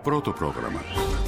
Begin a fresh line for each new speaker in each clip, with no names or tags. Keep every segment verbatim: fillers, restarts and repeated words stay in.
Πρώτο πρόγραμμα.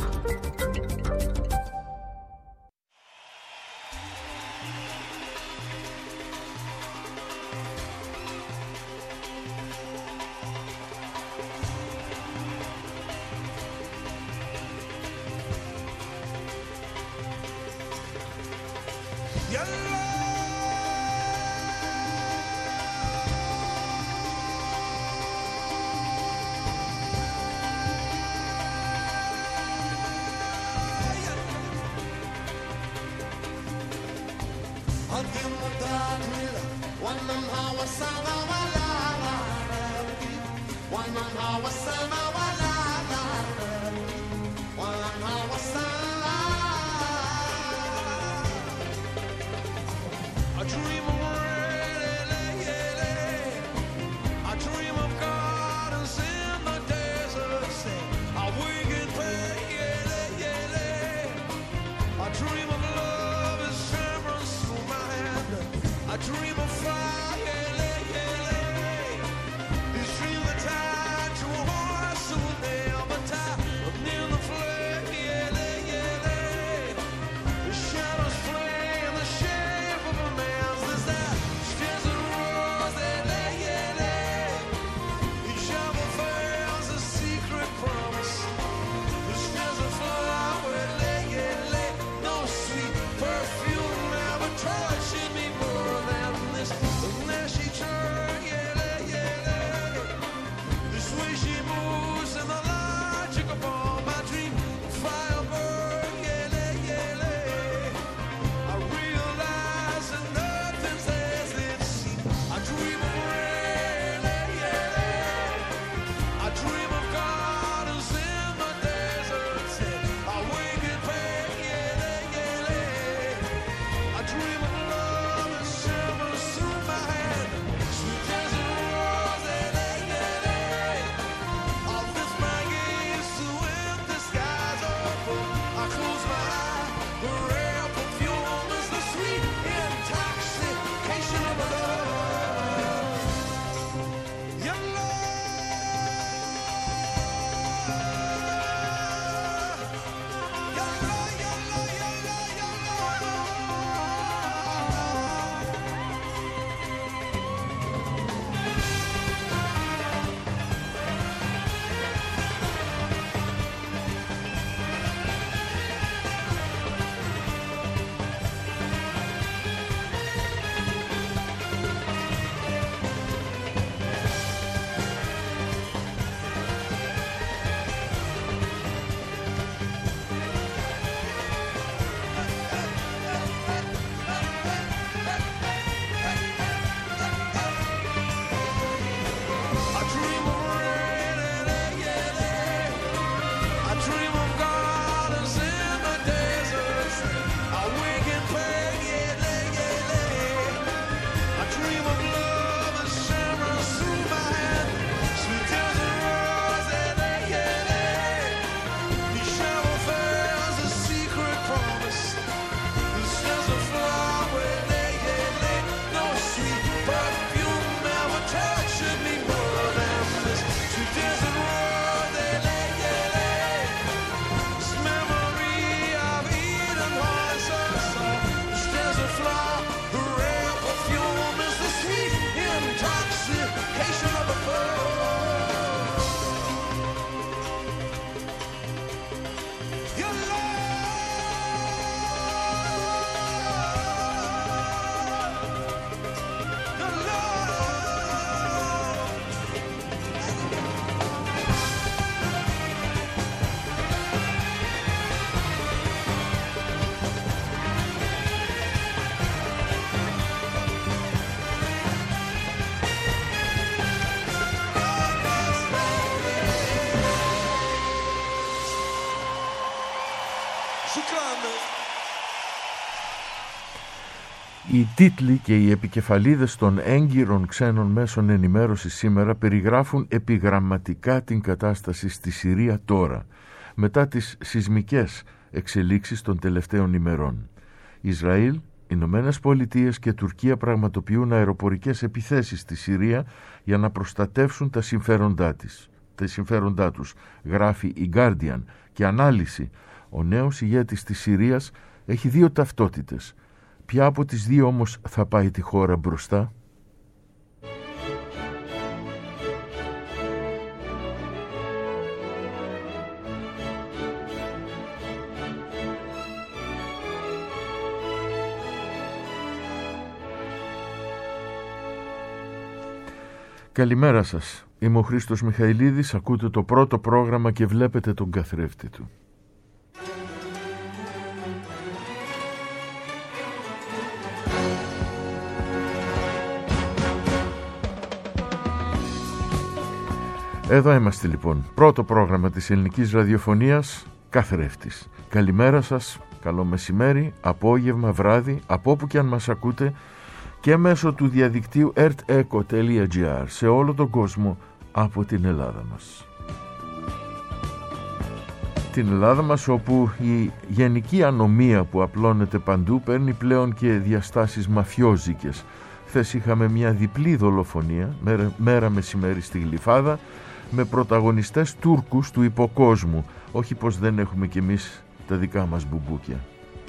Οι τίτλοι και οι επικεφαλίδες των έγκυρων ξένων μέσων ενημέρωσης σήμερα περιγράφουν επιγραμματικά την κατάσταση στη Συρία τώρα, μετά τις σεισμικές εξελίξεις των τελευταίων ημερών. Ισραήλ, Ηνωμένες Πολιτείες και Τουρκία πραγματοποιούν αεροπορικές επιθέσεις στη Συρία για να προστατεύσουν τα συμφέροντά της. τα συμφέροντά τους, γράφει η Guardian, και ανάλυση. Ο νέος ηγέτης της Συρίας έχει δύο ταυτότητες. Ποια από τις δύο όμως θα πάει τη χώρα μπροστά? Καλημέρα σας. Είμαι ο Χρήστος Μιχαηλίδης, ακούτε το πρώτο πρόγραμμα και βλέπετε τον καθρέφτη του. Εδώ είμαστε λοιπόν. Πρώτο πρόγραμμα της ελληνικής ραδιοφωνίας, καθρέφτης. Καλημέρα σας, καλό μεσημέρι, απόγευμα, βράδυ, από όπου και αν μας ακούτε, και μέσω του διαδικτύου ερτ εκο τελεία τζι άρ σε όλο τον κόσμο από την Ελλάδα μας. Την Ελλάδα μας, όπου η γενική ανομία που απλώνεται παντού παίρνει πλέον και διαστάσεις μαφιόζικες. Χθες είχαμε μια διπλή δολοφονία, μέρα, μέρα μεσημέρι στη Γλυφάδα, με πρωταγωνιστές Τούρκους του υποκόσμου. Όχι πως δεν έχουμε κι εμείς τα δικά μας μπουμπούκια.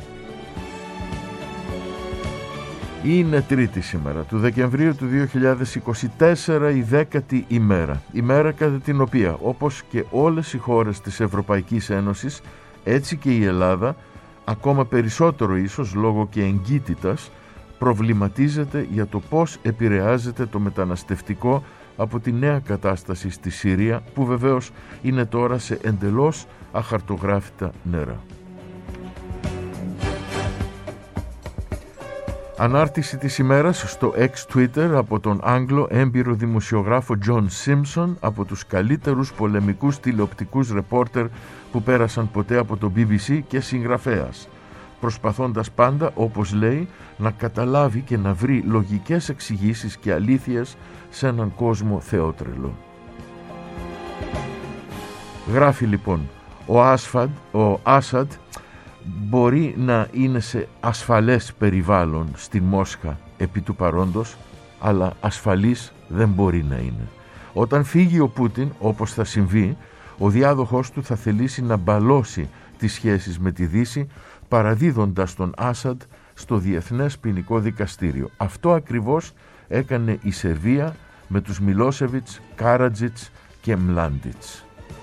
Είναι Τρίτη σήμερα, του Δεκεμβρίου του δύο χιλιάδες είκοσι τέσσερα, η δέκατη ημέρα. Ημέρα κατά την οποία, όπως και όλες οι χώρες της Ευρωπαϊκής Ένωσης, έτσι και η Ελλάδα, ακόμα περισσότερο ίσως λόγω και εγκύτητας, προβληματίζεται για το πώς επηρεάζεται το μεταναστευτικό από τη νέα κατάσταση στη Συρία, που βεβαίως είναι τώρα σε εντελώς αχαρτογράφητα νερά. Ανάρτηση της ημέρας στο X Twitter από τον Άγγλο έμπειρο δημοσιογράφο John Simpson, από τους καλύτερους πολεμικούς τηλεοπτικούς ρεπόρτερ που πέρασαν ποτέ από το μπι μπι σι και συγγραφέας, προσπαθώντας πάντα, όπως λέει, να καταλάβει και να βρει λογικές εξηγήσεις και αλήθειες σε έναν κόσμο θεότρελο. Γράφει λοιπόν, ο Άσφαντ, ο Άσαντ μπορεί να είναι σε ασφαλές περιβάλλον στη Μόσχα επί του παρόντος, αλλά ασφαλής δεν μπορεί να είναι. Όταν φύγει ο Πούτιν, όπως θα συμβεί, ο διάδοχος του θα θελήσει να μπαλώσει τις σχέσεις με τη Δύση, παραδίδοντας τον Άσαντ στο Διεθνές Ποινικό Δικαστήριο. Αυτό ακριβώς έκανε η Σερβία με τους Μιλόσεβιτς, Κάρατζιτς και Μλάντιτς.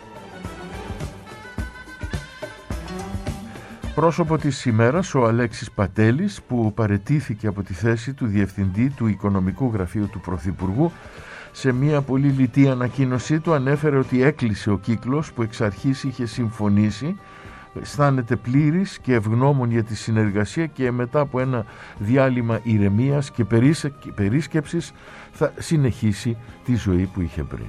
Πρόσωπο της ημέρας ο Αλέξης Πατέλης, που παραιτήθηκε από τη θέση του Διευθυντή του Οικονομικού Γραφείου του Πρωθυπουργού. Σε μια πολύ λιτή ανακοίνωσή του ανέφερε ότι έκλεισε ο κύκλος που εξ αρχής είχε συμφωνήσει, αισθάνεται πλήρης και ευγνώμων για τη συνεργασία και μετά από ένα διάλειμμα ηρεμίας και περίσκεψης θα συνεχίσει τη ζωή που είχε πριν.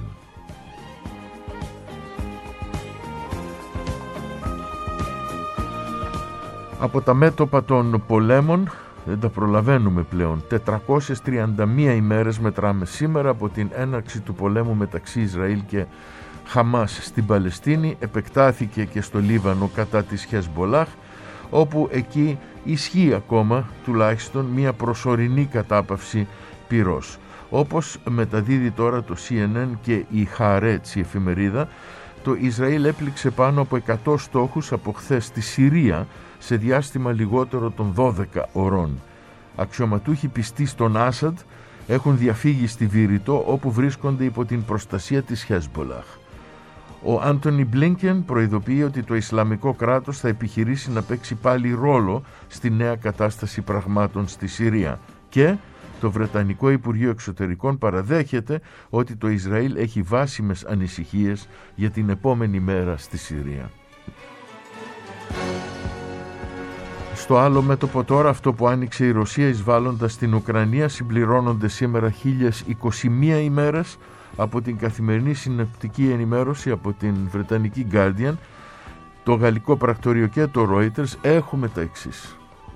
Από τα μέτωπα των πολέμων δεν τα προλαβαίνουμε πλέον. τετρακόσιες τριάντα μία ημέρες μετράμε σήμερα από την έναρξη του πολέμου μεταξύ Ισραήλ και Χαμάς στην Παλαιστίνη. Επεκτάθηκε και στο Λίβανο κατά της Χεσμπολάχ, όπου εκεί ισχύει ακόμα τουλάχιστον μια προσωρινή κατάπαυση πυρός. Όπως μεταδίδει τώρα το σι εν εν και η Χαρέτς, η εφημερίδα, το Ισραήλ έπληξε πάνω από εκατό στόχους από χθες στη Συρία σε διάστημα λιγότερο των δώδεκα ωρών. Αξιωματούχοι πιστοί στον Άσαντ έχουν διαφύγει στη Βηρητό, όπου βρίσκονται υπό την προστασία της Χεσμπολάχ. Ο Άντονι Μπλίνκεν προειδοποιεί ότι το Ισλαμικό κράτος θα επιχειρήσει να παίξει πάλι ρόλο στη νέα κατάσταση πραγμάτων στη Συρία, και το Βρετανικό Υπουργείο Εξωτερικών παραδέχεται ότι το Ισραήλ έχει βάσιμες ανησυχίες για την επόμενη μέρα στη Συρία. Στο άλλο μέτωπο τώρα, αυτό που άνοιξε η Ρωσία εισβάλλοντας την Ουκρανία, συμπληρώνονται σήμερα χίλιες είκοσι μία ημέρες από την καθημερινή συνοπτική ενημέρωση από την Βρετανική Guardian, το γαλλικό πρακτορείο και το Reuters. Έχουμε τα εξής.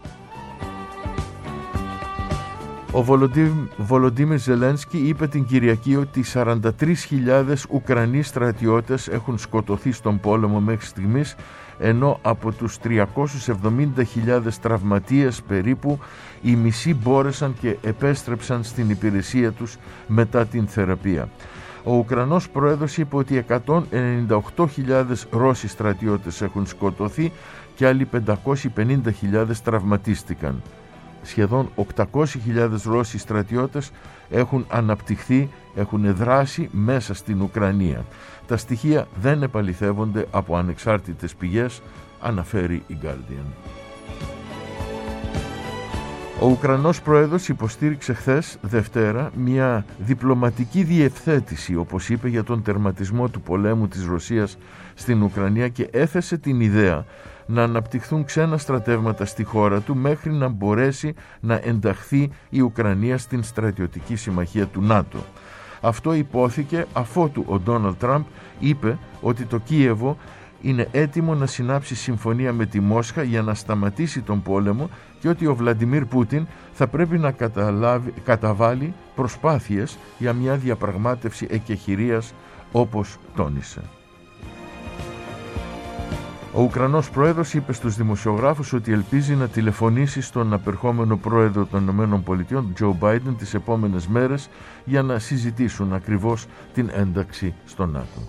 Ο Βολοντίμιρ Ζελένσκι είπε την Κυριακή ότι σαράντα τρεις χιλιάδες Ουκρανοί στρατιώτες έχουν σκοτωθεί στον πόλεμο μέχρι στιγμής, ενώ από τους τριακόσιες εβδομήντα χιλιάδες τραυματίες περίπου οι μισοί μπόρεσαν και επέστρεψαν στην υπηρεσία τους μετά την θεραπεία. Ο Ουκρανός πρόεδρος είπε ότι εκατόν ενενήντα οκτώ χιλιάδες Ρώσοι στρατιώτες έχουν σκοτωθεί και άλλοι πεντακόσιες πενήντα χιλιάδες τραυματίστηκαν. Σχεδόν οκτακόσιες χιλιάδες Ρώσοι στρατιώτες έχουν αναπτυχθεί, έχουν δράσει μέσα στην Ουκρανία. Τα στοιχεία δεν επαληθεύονται από ανεξάρτητες πηγές, αναφέρει η Guardian. Ο Ουκρανός πρόεδρος υποστήριξε χθες, Δευτέρα, μια διπλωματική διευθέτηση, όπως είπε, για τον τερματισμό του πολέμου της Ρωσίας στην Ουκρανία και έθεσε την ιδέα να αναπτυχθούν ξένα στρατεύματα στη χώρα του μέχρι να μπορέσει να ενταχθεί η Ουκρανία στην στρατιωτική συμμαχία του ΝΑΤΟ. Αυτό υπόθηκε αφότου ο Ντόναλντ Τραμπ είπε ότι το Κίεβο είναι έτοιμο να συνάψει συμφωνία με τη Μόσχα για να σταματήσει τον πόλεμο και ότι ο Βλαντιμίρ Πούτιν θα πρέπει να καταλάβει, καταβάλει προσπάθειες για μια διαπραγμάτευση εκεχηρίας, όπως τόνισε. Ο Ουκρανός πρόεδρος είπε στους δημοσιογράφους ότι ελπίζει να τηλεφωνήσει στον απερχόμενο πρόεδρο των ΗΠΑ, Τζο Μπάιντεν, τις επόμενες μέρες για να συζητήσουν ακριβώς την ένταξη στο ΝΑΤΟ.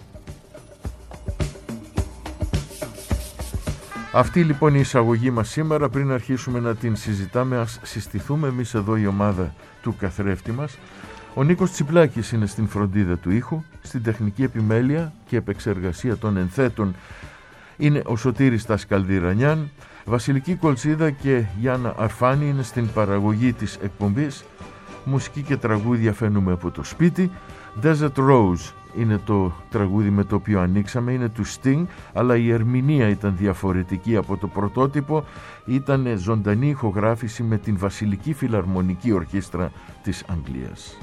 Αυτή λοιπόν η εισαγωγή μας σήμερα. Πριν αρχίσουμε να την συζητάμε, ας συστηθούμε εμείς εδώ, η ομάδα του καθρέφτη μας. Ο Νίκος Τσιπλάκης είναι στην φροντίδα του ήχου, στην τεχνική επιμέλεια και επεξεργασία των ενθέτων είναι ο Σωτήρης Τασκαλδηρανιάν. Βασιλική Κολτσίδα και Γιάννα Αρφάνη είναι στην παραγωγή της εκπομπής. Μουσική και τραγούδια φαίνουμε από το σπίτι. Desert Rose είναι το τραγούδι με το οποίο ανοίξαμε, είναι του Sting, αλλά η ερμηνεία ήταν διαφορετική από το πρωτότυπο. Ήταν ζωντανή ηχογράφηση με την Βασιλική Φιλαρμονική Ορχήστρα της Αγγλίας.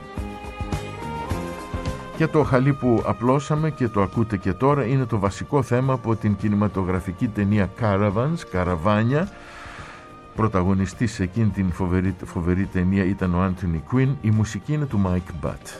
Και το χαλί που απλώσαμε και το ακούτε και τώρα είναι το βασικό θέμα από την κινηματογραφική ταινία Caravans, Καραβάνια. Πρωταγωνιστής σε εκείνη την φοβερή, φοβερή ταινία ήταν ο Άντονι Κουίν. Η μουσική είναι του Mike Butt.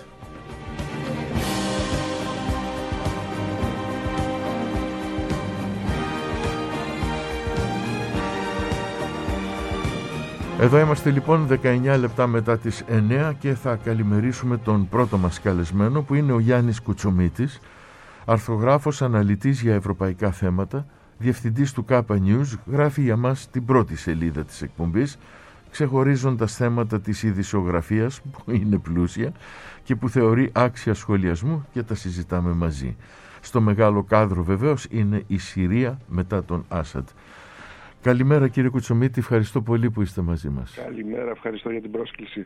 Εδώ είμαστε λοιπόν δεκαεννιά λεπτά μετά τις εννιά και θα καλημερίσουμε τον πρώτο μας καλεσμένο, που είναι ο Γιάννης Κουτσομίτης, αρθρογράφος, αναλυτής για ευρωπαϊκά θέματα, διευθυντής του Κάπα News. Γράφει για μας την πρώτη σελίδα της εκπομπής, ξεχωρίζοντας θέματα της ειδησιογραφίας που είναι πλούσια και που θεωρεί άξια σχολιασμού, και τα συζητάμε μαζί. Στο μεγάλο κάδρο βεβαίως είναι η Συρία μετά τον Άσαντ. Καλημέρα κύριε Κουτσομίτη, ευχαριστώ πολύ που είστε μαζί μας.
Καλημέρα, ευχαριστώ για την πρόσκληση.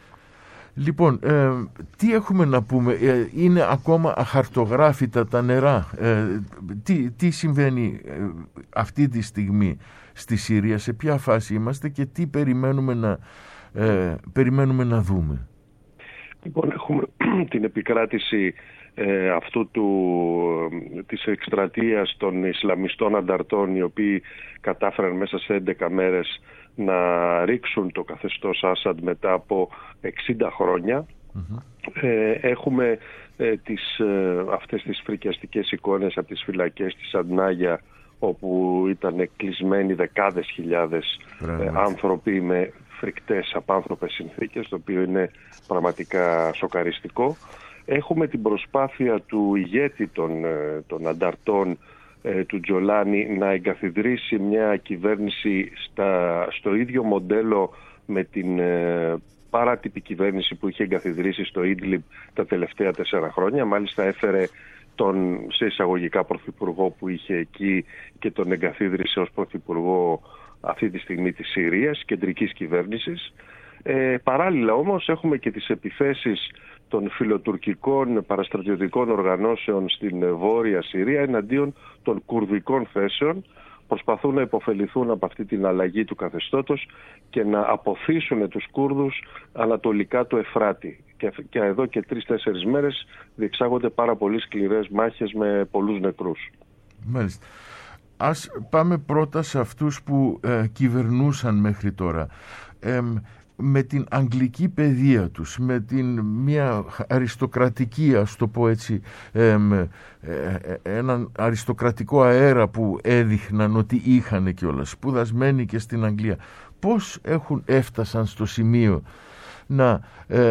Λοιπόν, ε, τι έχουμε να πούμε, ε, είναι ακόμα αχαρτογράφητα τα νερά. Ε, τι, τι συμβαίνει ε, αυτή τη στιγμή στη Συρία, σε ποια φάση είμαστε και τι περιμένουμε να, ε, περιμένουμε να δούμε.
Λοιπόν, έχουμε την επικράτηση ε, αυτού του, της εκστρατείας των Ισλαμιστών ανταρτών, οι οποίοι κατάφεραν μέσα σε έντεκα μέρες να ρίξουν το καθεστώς Άσαντ μετά από εξήντα χρόνια. Mm-hmm. Ε, έχουμε ε, τις, ε, αυτές τις φρικιαστικές εικόνες από τις φυλακές της Αντνάγια, όπου ήταν κλεισμένοι δεκάδες χιλιάδες ε, άνθρωποι με φρικτές απάνθρωπες συνθήκες, το οποίο είναι πραγματικά σοκαριστικό. Έχουμε την προσπάθεια του ηγέτη των, των ανταρτών, ε, του Τζολάνι, να εγκαθιδρύσει μια κυβέρνηση στα, στο ίδιο μοντέλο με την ε, παράτυπη κυβέρνηση που είχε εγκαθιδρύσει στο Ίντλιμπ τα τελευταία τέσσερα χρόνια. Μάλιστα έφερε τον σε εισαγωγικά πρωθυπουργό που είχε εκεί και τον εγκαθίδρυσε ως πρωθυπουργό αυτή τη στιγμή της Συρίας, κεντρικής κυβέρνησης. Ε, παράλληλα όμως έχουμε και τις επιθέσεις των φιλοτουρκικών παραστρατιωτικών οργανώσεων στην Βόρεια Συρία εναντίον των κουρδικών θέσεων. Προσπαθούν να υποφεληθούν από αυτή την αλλαγή του καθεστώτος και να αποθήσουν τους Κούρδους ανατολικά του Εφράτη. Και, και εδώ και τρεις-τέσσερις μέρες διεξάγονται πάρα πολύ σκληρές μάχες με πολλούς νεκρούς.
Μάλιστα. Ας πάμε πρώτα σε αυτούς που ε, κυβερνούσαν μέχρι τώρα. Ε, με την αγγλική παιδεία τους, με την μια αριστοκρατική, ας το πω έτσι, ε, ε, ε, έναν αριστοκρατικό αέρα που έδειχναν ότι είχαν κιόλας, σπουδασμένοι και στην Αγγλία, πώς έχουν έφτασαν στο σημείο να ε,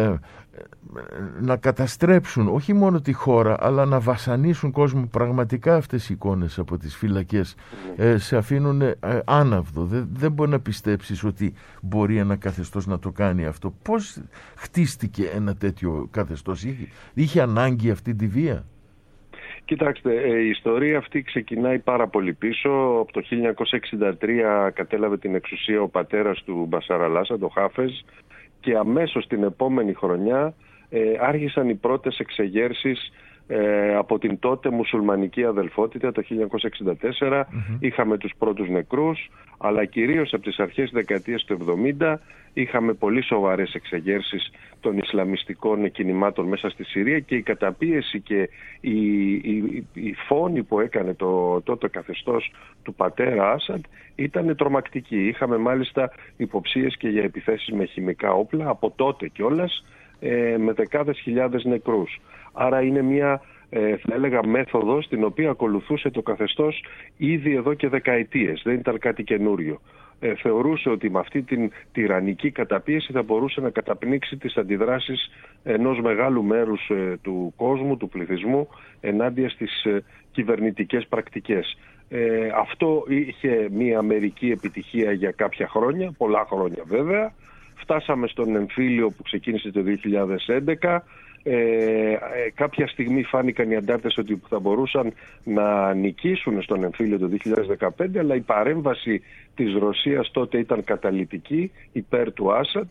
να καταστρέψουν όχι μόνο τη χώρα, αλλά να βασανίσουν κόσμο. Πραγματικά αυτές οι εικόνες από τις φυλακές ε, σε αφήνουν ε, άναυδο. Δεν, δεν μπορεί να πιστέψεις ότι μπορεί ένα καθεστώς να το κάνει αυτό. Πώς χτίστηκε ένα τέτοιο καθεστώς? Είχε, είχε ανάγκη αυτή τη βία?
Κοιτάξτε, η ιστορία αυτή ξεκινάει πάρα πολύ πίσω. Από το χίλια εννιακόσια εξήντα τρία κατέλαβε την εξουσία ο πατέρας του Μπασάρ αλ-Άσαντ, ο Χάφεζ, και αμέσως την επόμενη χρονιά ε, άρχισαν οι πρώτες εξεγέρσεις ε, από την τότε μουσουλμανική αδελφότητα το χίλια εννιακόσια εξήντα τέσσερα. Mm-hmm. Είχαμε τους πρώτους νεκρούς, αλλά κυρίως από τις αρχές δεκαετίας του εβδομήντα είχαμε πολύ σοβαρές εξεγέρσεις των Ισλαμιστικών κινημάτων μέσα στη Συρία, και η καταπίεση και η, η, η φόνη που έκανε το τότε καθεστώς του πατέρα Άσαντ ήταν τρομακτική. Είχαμε μάλιστα υποψίες και για επιθέσεις με χημικά όπλα από τότε κιόλας, ε, με δεκάδες χιλιάδες νεκρούς. Άρα είναι μια, ε, θα έλεγα, μέθοδος την οποία ακολουθούσε το καθεστώς ήδη εδώ και δεκαετίες. Δεν ήταν κάτι καινούριο. Ε, θεωρούσε ότι με αυτή την τυραννική καταπίεση θα μπορούσε να καταπνίξει τις αντιδράσεις ενός μεγάλου μέρους ε, του κόσμου, του πληθυσμού, ενάντια στις ε, κυβερνητικές πρακτικές. Ε, αυτό είχε μια μερική επιτυχία για κάποια χρόνια, πολλά χρόνια βέβαια. Φτάσαμε στον εμφύλιο που ξεκίνησε το δύο χιλιάδες έντεκα. Ε, ε, κάποια στιγμή φάνηκαν οι αντάρτες ότι θα μπορούσαν να νικήσουν στον εμφύλιο το δύο χιλιάδες δεκαπέντε, αλλά η παρέμβαση της Ρωσίας τότε ήταν καταλυτική υπέρ του Άσαντ.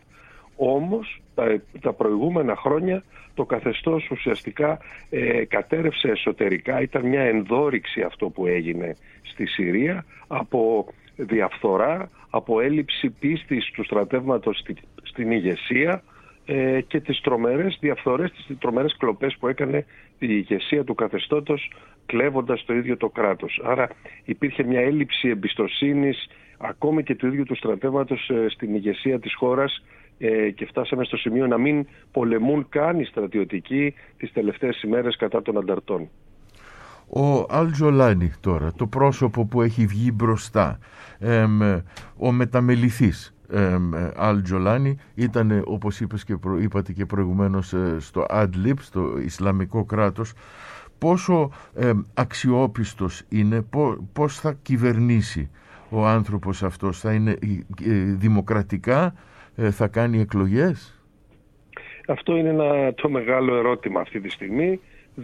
Όμως τα, τα προηγούμενα χρόνια το καθεστώς ουσιαστικά ε, κατέρευσε εσωτερικά. Ήταν μια ενδόρυξη αυτό που έγινε στη Συρία, από διαφθορά, από έλλειψη πίστης του στρατεύματος στη, στην ηγεσία, και τις τρομερές διαφθορές, τις τρομερές κλοπές που έκανε η ηγεσία του καθεστώτος, κλέβοντας το ίδιο το κράτος. Άρα υπήρχε μια έλλειψη εμπιστοσύνης ακόμη και του ίδιου του στρατεύματος στην ηγεσία της χώρας, και φτάσαμε στο σημείο να μην πολεμούν καν οι στρατιωτικοί τις τελευταίες ημέρες κατά των ανταρτών.
Ο Αλ-Τζολάνι τώρα, το πρόσωπο που έχει βγει μπροστά, εμ, ο μεταμεληθής Αλ-Τζολάνι, ήταν, όπως είπες και προ, είπατε και προηγουμένως, στο Adlib, στο Ισλαμικό κράτος. Πόσο ε, αξιόπιστος είναι, πώς θα κυβερνήσει ο άνθρωπος αυτός? Θα είναι ε, δημοκρατικά, ε, θα κάνει εκλογές? Αυτό είναι ένα το μεγάλο ερώτημα αυτή τη στιγμή,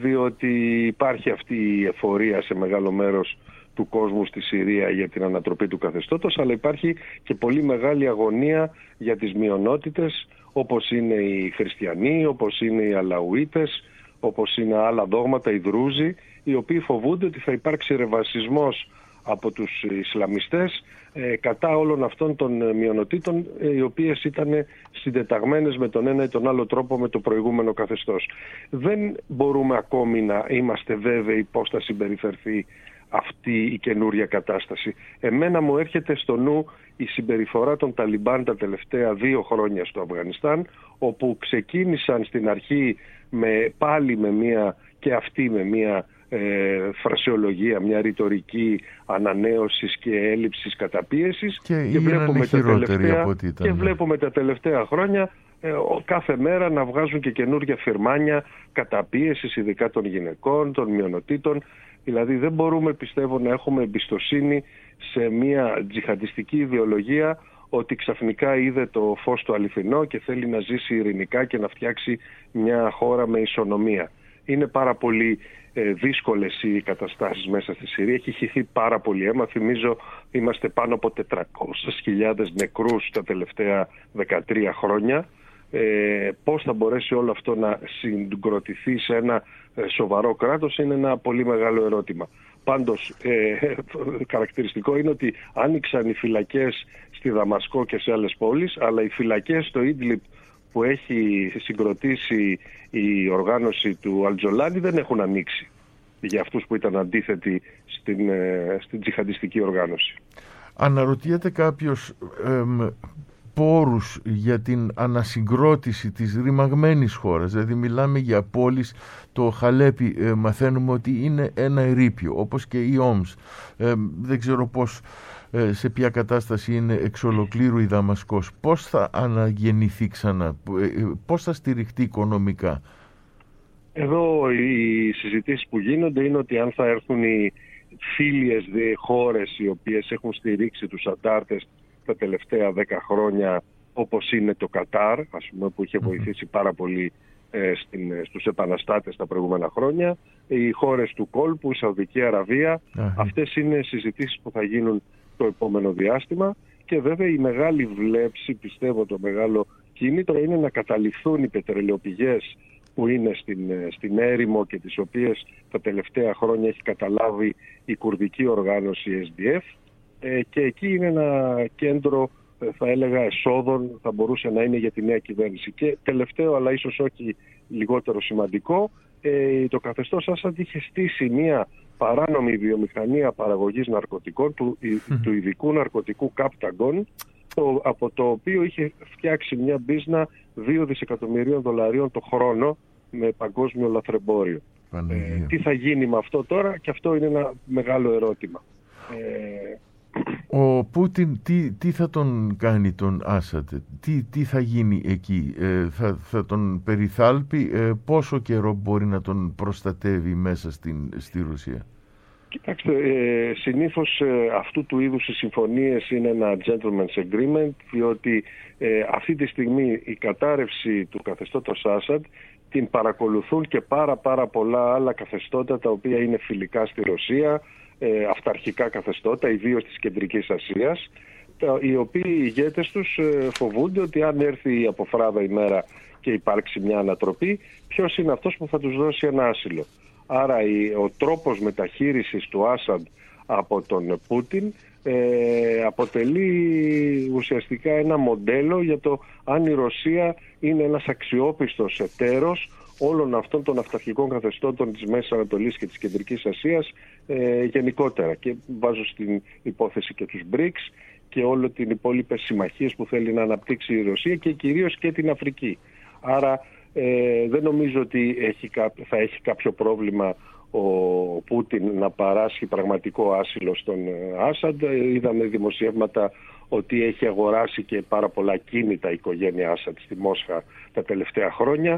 διότι υπάρχει αυτή η εφορία σε μεγάλο μέρος του κόσμου στη Συρία για την ανατροπή του καθεστώτος, αλλά υπάρχει και πολύ μεγάλη αγωνία για τις μειονότητες, όπως είναι οι χριστιανοί, όπως είναι οι Αλαουίτες, όπως είναι άλλα δόγματα, οι Δρούζοι, οι οποίοι φοβούνται ότι θα υπάρξει ρεβασισμός από τους Ισλαμιστές ε, κατά όλων αυτών των μειονοτήτων, ε, οι οποίες ήταν συντεταγμένες με τον ένα ή τον άλλο τρόπο με το προηγούμενο καθεστώς. Δεν μπορούμε ακόμη να είμαστε βέβαιοι πώς θα συμπεριφερθεί αυτή η καινούρια κατάσταση. Εμένα μου έρχεται στο νου η συμπεριφορά των Ταλιμπάν τα τελευταία δύο χρόνια στο Αφγανιστάν, όπου ξεκίνησαν στην αρχή με, πάλι με μια, και αυτοί με μια ε, φρασιολογία, μια ρητορική ανανέωσης και έλλειψης καταπίεσης, και, και, βλέπουμε τα, τελευταία, και βλέπουμε τα τελευταία χρόνια ε, κάθε μέρα να βγάζουν και καινούργια φυρμάνια καταπίεσης, ειδικά των γυναικών, των μειονοτήτων. Δηλαδή δεν μπορούμε, πιστεύω, να έχουμε εμπιστοσύνη σε μια τζιχαντιστική ιδεολογία ότι ξαφνικά είδε το φως το αληθινό και θέλει να ζήσει ειρηνικά και να φτιάξει μια χώρα με ισονομία. Είναι πάρα πολύ ε, δύσκολες οι καταστάσεις μέσα στη Συρία. Έχει χυθεί πάρα πολύ αίμα. Θυμίζω είμαστε πάνω από τετρακόσιες χιλιάδες νεκρούς τα τελευταία δεκατρία χρόνια. Ε, πώς θα μπορέσει όλο αυτό να συγκροτηθεί σε ένα ε, σοβαρό κράτος είναι ένα πολύ μεγάλο ερώτημα. Πάντως ε, χαρακτηριστικό είναι ότι άνοιξαν οι φυλακές στη Δαμασκό και σε άλλες πόλεις, αλλά οι φυλακές στο Ίντλιπ που έχει συγκροτήσει η οργάνωση του Αλτζολάνι δεν έχουν ανοίξει για αυτούς που ήταν αντίθετοι στην, ε, στην τζιχαντιστική οργάνωση. Αναρωτιέται κάποιος... Ε, πόρους για την ανασυγκρότηση της ρημαγμένης χώρας. Δηλαδή μιλάμε για πόλεις, το Χαλέπι ε, μαθαίνουμε ότι είναι ένα ερείπιο, όπως και η Όμς. Ε, δεν ξέρω πώς, ε, σε ποια κατάσταση είναι εξ ολοκλήρου η Δαμασκός. Πώς θα αναγεννηθεί ξανά, ε, πώς θα στηριχτεί οικονομικά?
Εδώ οι συζητήσεις που γίνονται είναι ότι αν θα έρθουν οι φίλιες χώρες οι οποίες έχουν στηρίξει τους αντάρτες τα τελευταία δέκα χρόνια, όπως είναι το Κατάρ, ας πούμε, που είχε βοηθήσει πάρα πολύ ε, στην, στους επαναστάτες τα προηγούμενα χρόνια, οι χώρες του κόλπου, η Σαουδική Αραβία, uh-huh. αυτές είναι συζητήσεις που θα γίνουν το επόμενο διάστημα, και βέβαια η μεγάλη βλέψη, πιστεύω το μεγάλο κίνητρο, είναι να καταληφθούν οι πετρελαιοπηγές που είναι στην, στην έρημο και τις οποίες τα τελευταία χρόνια έχει καταλάβει η κουρδική οργάνωση ες ντι εφ, ε, και εκεί είναι ένα κέντρο, θα έλεγα, εσόδων, θα μπορούσε να είναι για τη νέα κυβέρνηση. Και τελευταίο, αλλά ίσως όχι λιγότερο σημαντικό, ε, το καθεστώς Άσαντ είχε στήσει μια παράνομη βιομηχανία παραγωγής ναρκωτικών, του, mm-hmm. του ειδικού ναρκωτικού Κάπταγκον, το, από το οποίο είχε φτιάξει μια μπίζνα δύο δισεκατομμυρίων δολαρίων το χρόνο με παγκόσμιο λαθρεμπόριο. Ε, τι θα γίνει με αυτό τώρα? Και αυτό είναι ένα μεγάλο ερώτημα. Ε,
Ο Πούτιν τι, τι θα τον κάνει τον Άσαντ, τι, τι θα γίνει εκεί, ε, θα, θα τον περιθάλπει, ε, πόσο καιρό μπορεί να τον προστατεύει μέσα στην, στη Ρωσία?
Κοιτάξτε, ε, συνήθως ε, αυτού του είδους οι συμφωνίες είναι ένα gentleman's agreement, διότι ε, αυτή τη στιγμή η κατάρρευση του καθεστώτος Άσαντ την παρακολουθούν και πάρα πάρα πολλά άλλα καθεστώτα τα οποία είναι φιλικά στη Ρωσία, ε, αυταρχικά καθεστώτα, ιδίως της Κεντρικής Ασίας, τα, οι οποίοι οι ηγέτες τους ε, φοβούνται ότι αν έρθει η αποφράδα ημέρα και υπάρξει μια ανατροπή, ποιος είναι αυτός που θα τους δώσει ένα άσυλο. Άρα ο τρόπος μεταχείρισης του Άσαντ από τον Πούτιν ε, αποτελεί ουσιαστικά ένα μοντέλο για το αν η Ρωσία είναι ένας αξιόπιστος εταίρος όλων αυτών των αυταρχικών καθεστώτων της Μέσης Ανατολής και της Κεντρικής Ασίας ε, γενικότερα. Και βάζω στην υπόθεση και τους μπρικς και όλο την υπόλοιπες συμμαχίες που θέλει να αναπτύξει η Ρωσία, και κυρίως και την Αφρική. Άρα Ε, δεν νομίζω ότι έχει, θα έχει κάποιο πρόβλημα ο Πούτιν να παράσχει πραγματικό άσυλο στον Άσαντ. Είδαμε δημοσιεύματα ότι έχει αγοράσει και πάρα πολλά κίνητα η οικογένεια Άσαντ στη Μόσχα τα τελευταία χρόνια.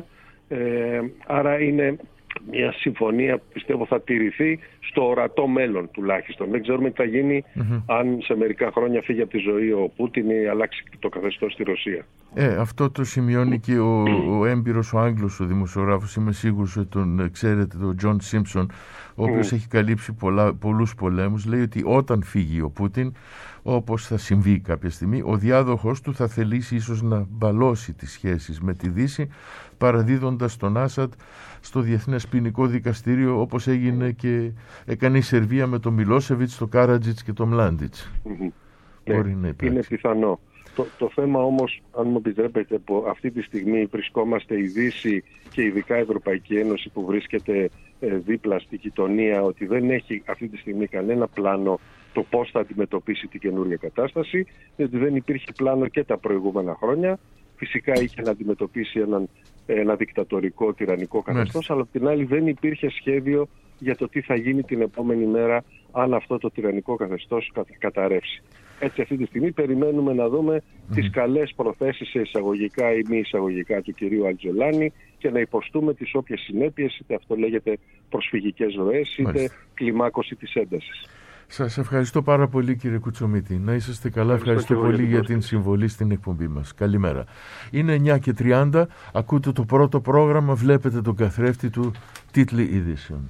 Ε, άρα είναι μια συμφωνία που πιστεύω θα τηρηθεί στο ορατό μέλλον τουλάχιστον. Δεν ξέρουμε τι θα γίνει mm-hmm. αν σε μερικά χρόνια φύγει από τη ζωή ο Πούτιν ή αλλάξει το καθεστώς στη Ρωσία.
Ε, αυτό το σημειώνει και ο, ο έμπειρος ο Άγγλος ο δημοσιογράφος, είμαι σίγουρος ότι τον ξέρετε, τον Τζον Σίμψον, ο οποίος mm. έχει καλύψει πολλά, πολλούς πολέμους. Λέει ότι όταν φύγει ο Πούτιν, όπως θα συμβεί κάποια στιγμή, ο διάδοχος του θα θελήσει ίσως να μπαλώσει τις σχέσεις με τη Δύση, παραδίδοντας τον Άσαντ στο Διεθνές Ποινικό Δικαστήριο, όπως έγινε και έκανε η Σερβία με τον Μιλόσεβιτς, τον Κάρατζιτς και τον Μλάντιτς. Mm-hmm. Μπορεί
ναι,
να υπάρξει.
Είναι πιθανό. Το, το θέμα όμως, αν μου επιτρέπετε, που αυτή τη στιγμή βρισκόμαστε η Δύση και ειδικά η Ευρωπαϊκή Ένωση που βρίσκεται ε, δίπλα στη γειτονία, ότι δεν έχει αυτή τη στιγμή κανένα πλάνο το πώς θα αντιμετωπίσει την καινούργια κατάσταση, διότι δεν υπήρχε πλάνο και τα προηγούμενα χρόνια. Φυσικά είχε να αντιμετωπίσει έναν, ένα δικτατορικό, τυραννικό καθεστώς, αλλά απ' την άλλη δεν υπήρχε σχέδιο για το τι θα γίνει την επόμενη μέρα αν αυτό το τυραννικό καθεστώς καταρρεύσει. Έτσι αυτή τη στιγμή περιμένουμε να δούμε mm. τις καλές προθέσεις σε εισαγωγικά ή μη εισαγωγικά του κυρίου Αλτζολάνη και να υποστούμε τις όποιες συνέπειες, είτε αυτό λέγεται προσφυγικές ροές, είτε Μάλιστα. κλιμάκωση της έντασης.
Σας ευχαριστώ πάρα πολύ, κύριε Κουτσομίτη. Να είσαστε καλά. Ευχαριστώ, ευχαριστώ πολύ για την συμβολή στην εκπομπή μας. Καλημέρα. Είναι εννιά και τριάντα. Ακούτε το πρώτο πρόγραμμα. Βλέπετε τον καθρέφτη του Τίτλοι Ειδήσεων.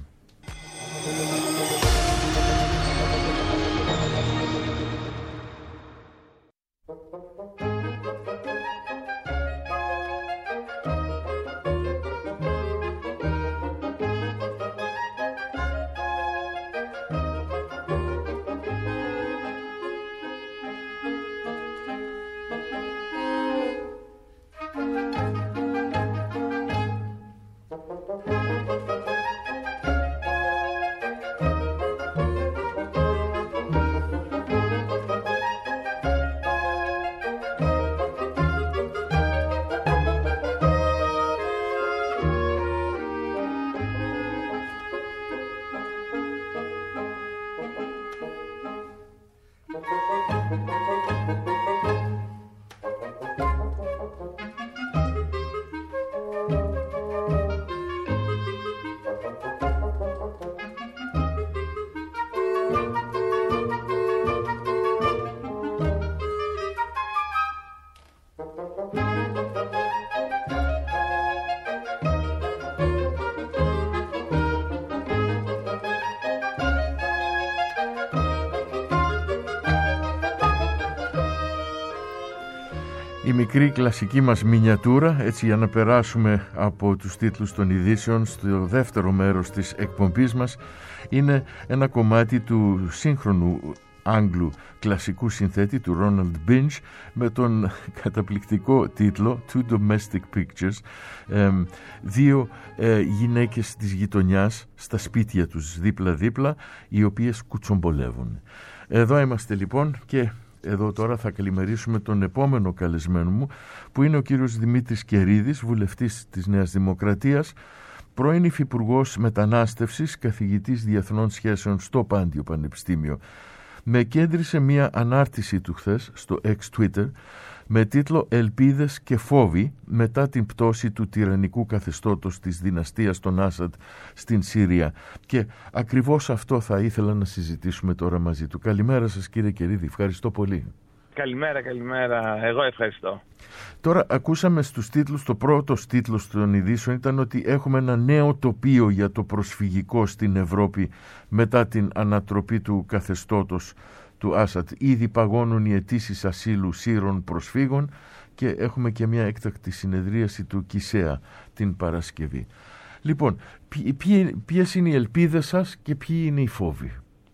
Η μικρή κλασική μας μινιατούρα, έτσι για να περάσουμε από τους τίτλους των ειδήσεων στο δεύτερο μέρος της εκπομπής μας, είναι ένα κομμάτι του σύγχρονου Άγγλου κλασικού συνθέτη του Ronald Binge με τον καταπληκτικό τίτλο Two Domestic Pictures, ε, δύο ε, γυναίκες της γειτονιάς στα σπίτια τους δίπλα-δίπλα, οι οποίες κουτσομπολεύουν. Εδώ είμαστε λοιπόν και εδώ τώρα θα καλημερίσουμε τον επόμενο καλεσμένο μου, που είναι ο κύριος Δημήτρης Κερίδης, βουλευτής της Νέας Δημοκρατίας, πρώην υφυπουργός μετανάστευσης, καθηγητής διεθνών σχέσεων στο Πάντιο Πανεπιστήμιο. Με κέντρισε μια ανάρτηση του χθες στο ex-Twitter με τίτλο «Ελπίδες και φόβοι μετά την πτώση του τυραννικού καθεστώτος της δυναστείας των Άσαντ στην Συρία». Και ακριβώς αυτό θα ήθελα να συζητήσουμε τώρα μαζί του. Καλημέρα σας κύριε Κερίδη, ευχαριστώ πολύ.
Καλημέρα, καλημέρα. Εγώ ευχαριστώ.
Τώρα ακούσαμε στους τίτλους, το πρώτο τίτλος των ειδήσεων ήταν ότι έχουμε ένα νέο τοπίο για το προσφυγικό στην Ευρώπη μετά την ανατροπή του καθεστώτος του Άσαντ. Ήδη παγώνουν οι αιτήσεις ασύλου Σύρων προσφύγων και έχουμε και μια έκτακτη συνεδρίαση του ΚΙΣΕΑ την Παρασκευή. Λοιπόν, ποιες είναι οι ελπίδες σας και ποιοι είναι οι φόβοι?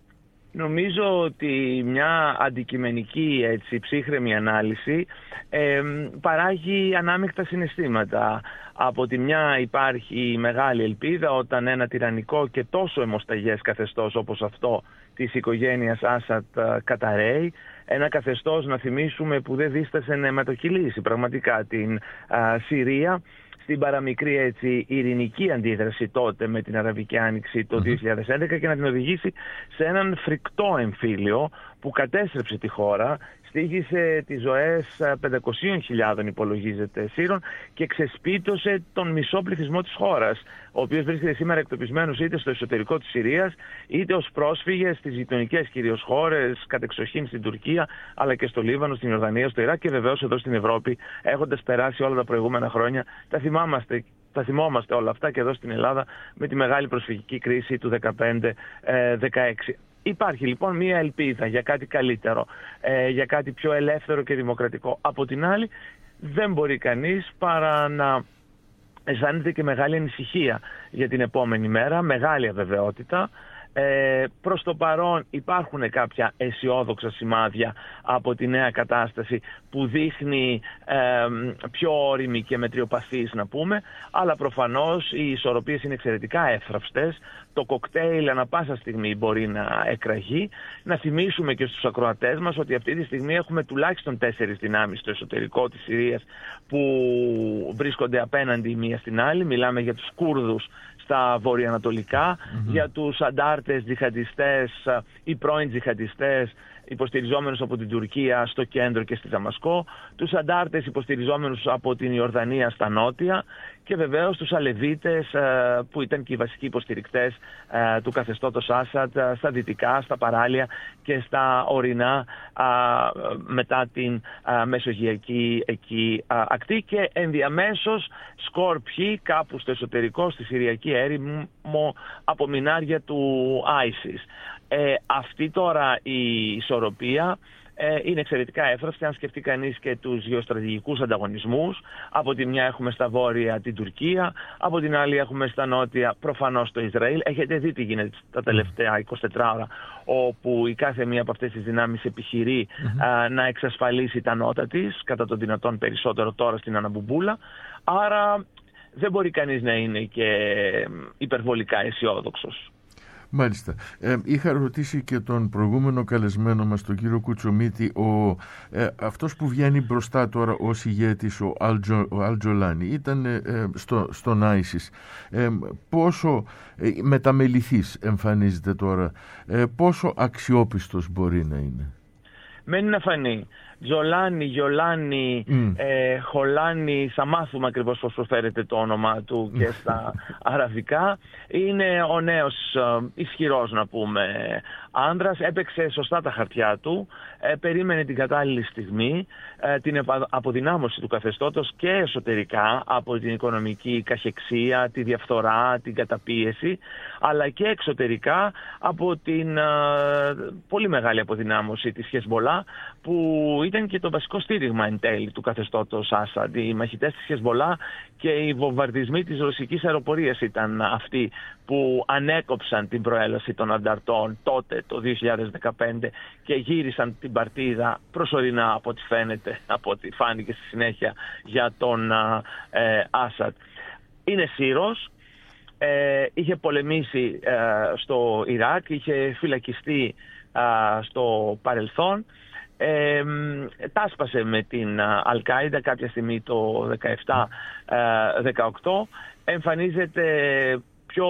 Νομίζω ότι μια αντικειμενική, έτσι, ψύχρεμη ανάλυση ε, παράγει ανάμεικτα συναισθήματα. Από τη μια υπάρχει μεγάλη ελπίδα όταν ένα τυραννικό και τόσο αιμοσταγές καθεστώς όπως αυτό της οικογένειας Άσαντ καταραίει, ένα καθεστώς, να θυμίσουμε, που δεν δίστασε να αιματοκυλήσει πραγματικά την α, Συρία στην παραμικρή, έτσι, ειρηνική αντίδραση τότε με την Αραβική Άνοιξη το δύο χιλιάδες έντεκα και να την οδηγήσει σε έναν φρικτό εμφύλιο που κατέστρεψε τη χώρα, στοίχησε τις ζωές πεντακόσιες χιλιάδες υπολογίζεται Σύρων και ξεσπίτωσε τον μισό πληθυσμό της χώρας, ο οποίος βρίσκεται σήμερα εκτοπισμένος είτε στο εσωτερικό της Συρίας είτε ως πρόσφυγες στις γειτονικές κυρίως χώρες, κατεξοχήν στην Τουρκία, αλλά και στο Λίβανο, στην Ιορδανία, στο Ιράκ και βεβαίως εδώ στην Ευρώπη, έχοντας περάσει όλα τα προηγούμενα χρόνια. Τα θυμάμαστε. Θα θυμόμαστε όλα αυτά και εδώ στην Ελλάδα με τη μεγάλη προσφυγική κρίση του δεκαπέντε δεκαέξι. Υπάρχει λοιπόν μία ελπίδα για κάτι καλύτερο, ε, για κάτι πιο ελεύθερο και δημοκρατικό. Από την άλλη, δεν μπορεί κανείς παρά να αισθάνεται και μεγάλη ανησυχία για την επόμενη μέρα, μεγάλη αβεβαιότητα. Ε, προς το παρόν υπάρχουν κάποια αισιόδοξα σημάδια από τη νέα κατάσταση που δείχνει ε, πιο όριμη και μετριοπαθής, να πούμε, αλλά προφανώς οι ισορροπίες είναι εξαιρετικά εύθραυστες. Το κοκτέιλ ανά πάσα στιγμή μπορεί να εκραγεί. Να θυμίσουμε και στους ακροατές μας ότι αυτή τη στιγμή έχουμε τουλάχιστον τέσσερις δυνάμεις στο εσωτερικό της Συρίας που βρίσκονται απέναντι η μία στην άλλη. Μιλάμε για τους Κούρδους στα βορειοανατολικά, mm-hmm. για τους αντάρτες τζιχαντιστές ή πρώην τζιχαντιστές υποστηριζόμενους από την Τουρκία στο κέντρο και στη Δαμασκό, τους αντάρτες υποστηριζόμενους από την Ιορδανία στα νότια και βεβαίως τους Αλεβίτες που ήταν και οι βασικοί υποστηρικτές του καθεστώτος Άσαντ στα δυτικά, στα παράλια και στα ορεινά μετά την μεσογειακή εκεί ακτή και ενδιαμέσως σκόρπιοι κάπου στο εσωτερικό, στη Συριακή έρημο από μινάρια του Άισις. Ε, αυτή τώρα η ισορροπία ε, είναι εξαιρετικά εύθραυστη αν σκεφτεί κανείς και τους γεωστρατηγικούς ανταγωνισμούς. Από τη μια έχουμε στα βόρεια την Τουρκία, από την άλλη έχουμε στα νότια προφανώς το Ισραήλ. Έχετε δει τι γίνεται τα τελευταία εικοσιτέσσερις ώρα, όπου η κάθε μία από αυτές τις δυνάμεις επιχειρεί mm-hmm. α, να εξασφαλίσει τα νότα της, κατά τον δυνατόν περισσότερο τώρα στην Αναμπουμπούλα. Άρα δεν μπορεί κανείς να είναι και υπερβολικά αισιόδοξος.
Μάλιστα. Ε, είχα ρωτήσει και τον προηγούμενο καλεσμένο μας, τον κύριο Κουτσομίτη, ο, ε, αυτός που βγαίνει μπροστά τώρα ως ηγέτης, ο Αλτζολάνι, ήταν ε, στο, στον Άισις. Ε, πόσο ε, μεταμεληθής εμφανίζεται τώρα, ε, πόσο αξιόπιστος μπορεί να είναι?
Μένει να φανεί. Τζολάνι, Γιολάνι, mm. ε, Χολάνι, θα μάθουμε ακριβώς πώς προφέρεται το όνομα του και στα αραβικά. Είναι ο νέος ε, ισχυρός, να πούμε, άνδρας, έπαιξε σωστά τα χαρτιά του, ε, περίμενε την κατάλληλη στιγμή, ε, την αποδυνάμωση του καθεστώτος και εσωτερικά από την οικονομική καχεξία, τη διαφθορά, την καταπίεση, αλλά και εξωτερικά από την ε, πολύ μεγάλη αποδυνάμωση της Χεσμολά, που ήταν και το βασικό στήριγμα εν τέλει του καθεστώτος Άσαντ. Οι μαχητές της Χεσμολά και οι βομβαρδισμοί της ρωσικής αεροπορίας ήταν αυτοί που ανέκοψαν την προέλαση των ανταρτών τότε το δύο χιλιάδες δεκαπέντε και γύρισαν την παρτίδα προσωρινά, από ό,τι φαίνεται, από ό,τι φάνηκε στη συνέχεια, για τον ε, Άσαντ. Είναι Σύρος, ε, είχε πολεμήσει ε, στο Ιράκ, είχε φυλακιστεί ε, στο παρελθόν. Ε, τάσπασε με την Αλ-Κάιντα κάποια στιγμή το δεκαεπτά δεκαοκτώ, εμφανίζεται πιο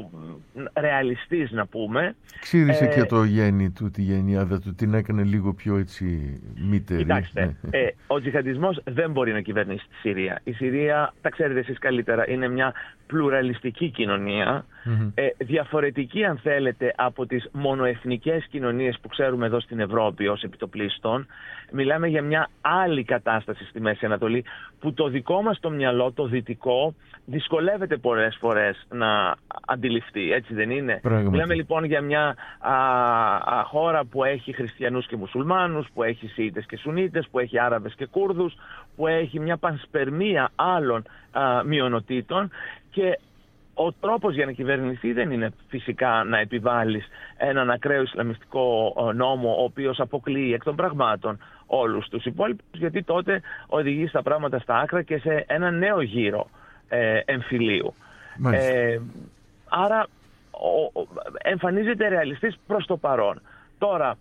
ρεαλιστής, να πούμε.
Ξύρισε
ε,
και το γέννη του, τη γενιάδα του, την έκανε λίγο πιο έτσι μήτερη.
Κοιτάξτε, ε, ο τζιχαντισμός δεν μπορεί να κυβερνήσει τη Συρία. Η Συρία, τα ξέρετε εσείς καλύτερα, είναι μια πλουραλιστική κοινωνία, mm-hmm. ε, διαφορετική αν θέλετε από τις μονοεθνικές κοινωνίες που ξέρουμε εδώ στην Ευρώπη ως επιτοπλίστων. Μιλάμε για μια άλλη κατάσταση στη Μέση Ανατολή, που το δικό μας το μυαλό, το δυτικό, δυσκολεύεται πολλές φορές να αντιληφθεί, έτσι δεν είναι?
Πράγματι.
Μιλάμε λοιπόν για μια α, α, χώρα που έχει χριστιανούς και μουσουλμάνους, που έχει Σιήτες και Σουνίτες, που έχει Άραβες και Κούρδους, που έχει μια πανσπερμία άλλων α, μειονοτήτων, και ο τρόπος για να κυβερνηθεί δεν είναι φυσικά να επιβάλλεις έναν ακραίο ισλαμιστικό νόμο, ο οποίος αποκλείει εκ των πραγμάτων όλους τους υπόλοιπους, γιατί τότε οδηγεί τα πράγματα στα άκρα και σε ένα νέο γύρο ε, εμφυλίου. Ε, άρα ο, ο, εμφανίζεται ρεαλιστής προς το παρόν. Τώρα,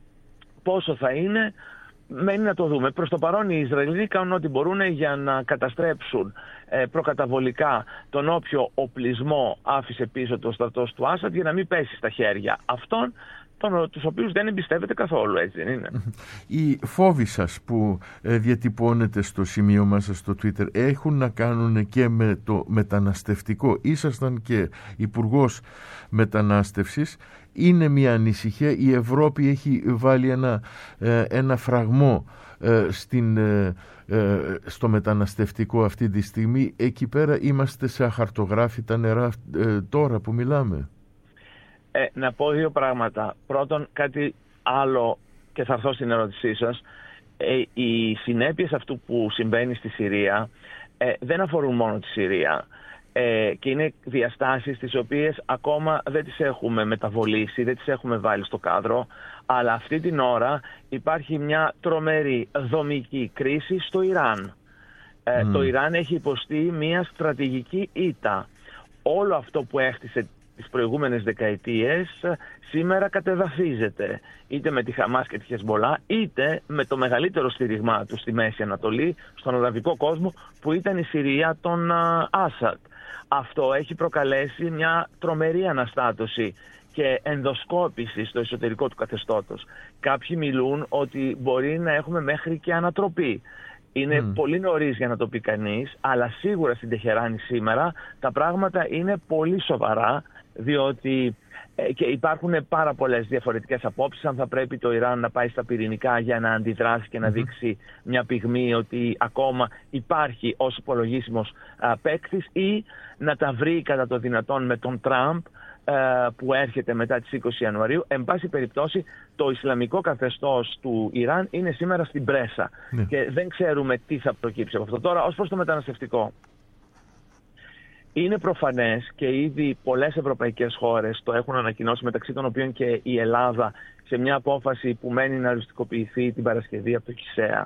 πόσο θα είναι, μένει να το δούμε. Προς το παρόν οι Ισραηλοί κάνουν ό,τι μπορούν για να καταστρέψουν ε, προκαταβολικά τον όποιο οπλισμό άφησε πίσω το στρατός του Άσαντ, για να μην πέσει στα χέρια αυτών, τον, τους οποίους δεν εμπιστεύεται καθόλου, έτσι δεν είναι?
Οι φόβοι σας που ε, διατυπώνετε στο σημείωμα σας στο Twitter έχουν να κάνουν και με το μεταναστευτικό. Ήσασταν και υπουργός μετανάστευσης. Είναι μια ανησυχία. Η Ευρώπη έχει βάλει ένα, ε, ένα φραγμό ε, στην, ε, ε, στο μεταναστευτικό αυτή τη στιγμή. Εκεί πέρα είμαστε σε αχαρτογράφητα νερά ε, τώρα που μιλάμε.
Ε, να πω δύο πράγματα. Πρώτον, κάτι άλλο, και θα έρθω στην ερώτησή σας. Ε, οι συνέπειες αυτού που συμβαίνει στη Συρία ε, δεν αφορούν μόνο τη Συρία. Ε, και είναι διαστάσεις τις οποίες ακόμα δεν τις έχουμε μεταβολήσει, δεν τις έχουμε βάλει στο κάδρο, αλλά αυτή την ώρα υπάρχει μια τρομερή δομική κρίση στο Ιράν. Ε, mm. Το Ιράν έχει υποστεί μια στρατηγική ήττα. Όλο αυτό που έχτισε τις προηγούμενες δεκαετίες σήμερα κατεδαφίζεται, είτε με τη Χαμάς και τη Χεσμολά, είτε με το μεγαλύτερο στήριγμά του στη Μέση Ανατολή, στον αραβικό κόσμο, που ήταν η Συρία των Άσαντ. Αυτό έχει προκαλέσει μια τρομερή αναστάτωση και ενδοσκόπηση στο εσωτερικό του καθεστώτος. Κάποιοι μιλούν ότι μπορεί να έχουμε μέχρι και ανατροπή. Είναι mm. πολύ νωρίς για να το πει κανείς, αλλά σίγουρα στην Τεχεράνη σήμερα τα πράγματα είναι πολύ σοβαρά, διότι ε, και υπάρχουν πάρα πολλές διαφορετικές απόψεις αν θα πρέπει το Ιράν να πάει στα πυρηνικά για να αντιδράσει και να mm-hmm. δείξει μια πυγμή ότι ακόμα υπάρχει ως υπολογίσιμος α, παίκτης, ή να τα βρει κατά το δυνατόν με τον Τραμπ που έρχεται μετά τις είκοσι Ιανουαρίου. Εν πάση περιπτώσει, το Ισλαμικό καθεστώς του Ιράν είναι σήμερα στην πρέσα ναι. και δεν ξέρουμε τι θα προκύψει από αυτό. Τώρα, ως προς το μεταναστευτικό, είναι προφανές και ήδη πολλές ευρωπαϊκές χώρες το έχουν ανακοινώσει, μεταξύ των οποίων και η Ελλάδα, σε μια απόφαση που μένει να οριστικοποιηθεί την Παρασκευή από το ΚΙΣΕΑ,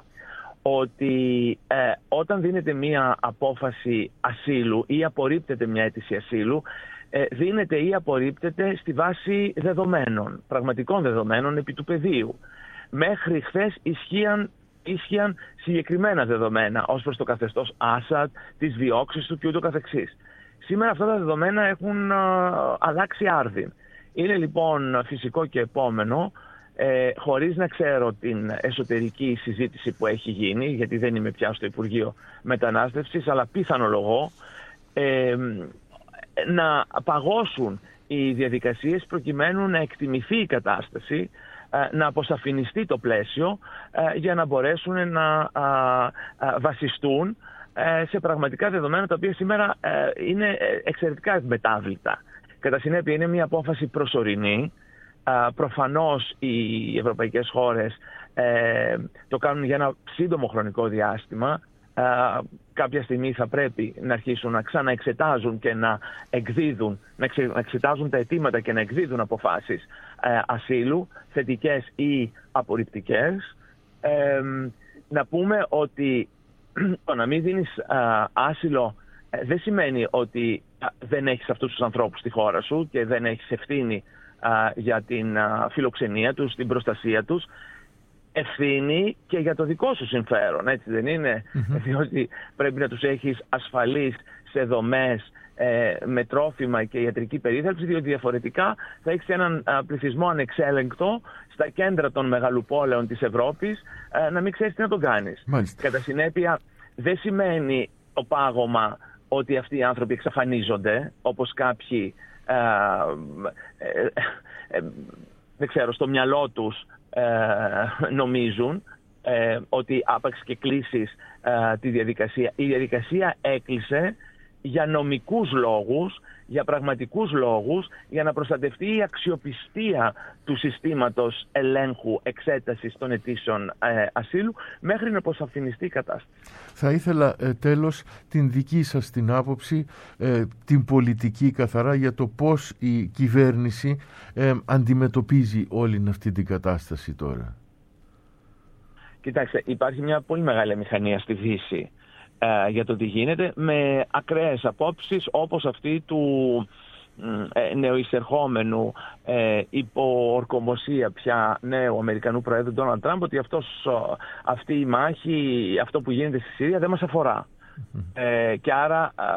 ότι ε, όταν δίνεται μια απόφαση ασύλου ή απορρίπτεται μια αίτηση ασύλου, ε, δίνεται ή απορρίπτεται στη βάση δεδομένων, πραγματικών δεδομένων επί του πεδίου. Μέχρι χθες ισχύαν, ισχύαν συγκεκριμένα δεδομένα ως προς το καθεστώς Άσαντ, τις διώξεις του και ούτω καθεξής. Σήμερα αυτά τα δεδομένα έχουν α, αλλάξει άρδιν. Είναι λοιπόν φυσικό και επόμενο, ε, χωρίς να ξέρω την εσωτερική συζήτηση που έχει γίνει, γιατί δεν είμαι πια στο Υπουργείο Μετανάστευσης, αλλά πιθανολογώ, ε, να παγώσουν οι διαδικασίες προκειμένου να εκτιμηθεί η κατάσταση, να αποσαφινιστεί το πλαίσιο για να μπορέσουν να βασιστούν σε πραγματικά δεδομένα τα οποία σήμερα είναι εξαιρετικά ευμετάβλητα. Κατά συνέπεια είναι μια απόφαση προσωρινή. Προφανώς οι ευρωπαϊκές χώρες το κάνουν για ένα σύντομο χρονικό διάστημα. Κάποια στιγμή θα πρέπει να αρχίσουν να ξαναεξετάζουν και να εκδίδουν, να εξετάζουν τα αιτήματα και να εκδίδουν αποφάσεις ασύλου, θετικές ή απορριπτικές. Ε, να πούμε ότι το να μην δίνεις άσυλο δεν σημαίνει ότι δεν έχεις αυτούς τους ανθρώπους στη χώρα σου και δεν έχεις ευθύνη για την φιλοξενία τους, την προστασία τους. Ευθύνη και για το δικό σου συμφέρον, έτσι δεν είναι? Mm-hmm. Διότι πρέπει να τους έχεις ασφαλείς σε δομές ε, με τρόφιμα και ιατρική περίθαλψη, διότι διαφορετικά θα έχεις έναν α, πληθυσμό ανεξέλεγκτο στα κέντρα των μεγαλοπόλεων της Ευρώπης, ε, να μην ξέρεις τι να τον κάνεις. Μάλιστα. Κατά συνέπεια δεν σημαίνει το πάγωμα ότι αυτοί οι άνθρωποι εξαφανίζονται, όπως κάποιοι ε, ε, ε, ε, δεν ξέρω, στο μυαλό τους Ε, νομίζουν ε, ότι άπαξ και κλείσεις ε, τη διαδικασία. Η διαδικασία έκλεισε για νομικούς λόγους, για πραγματικούς λόγους, για να προστατευτεί η αξιοπιστία του συστήματος ελέγχου εξέτασης των αιτήσεων ε, ασύλου μέχρι να αποσαφινιστεί η κατάσταση.
Θα ήθελα ε, τέλος την δική σας την άποψη, ε, την πολιτική καθαρά, για το πώς η κυβέρνηση ε, αντιμετωπίζει όλη αυτή την κατάσταση τώρα.
Κοιτάξτε, υπάρχει μια πολύ μεγάλη μηχανία στη Δύση ε, για το τι γίνεται, με ακραίες απόψεις όπως αυτή του ε, νεοεισερχόμενου ε, υπό ορκομοσία πια νέου Αμερικανού Προέδρου Ντόναλντ Τραμπ, ότι αυτός, αυτή η μάχη, αυτό που γίνεται στη Συρία δεν μας αφορά. Mm-hmm. Ε, και άρα ε,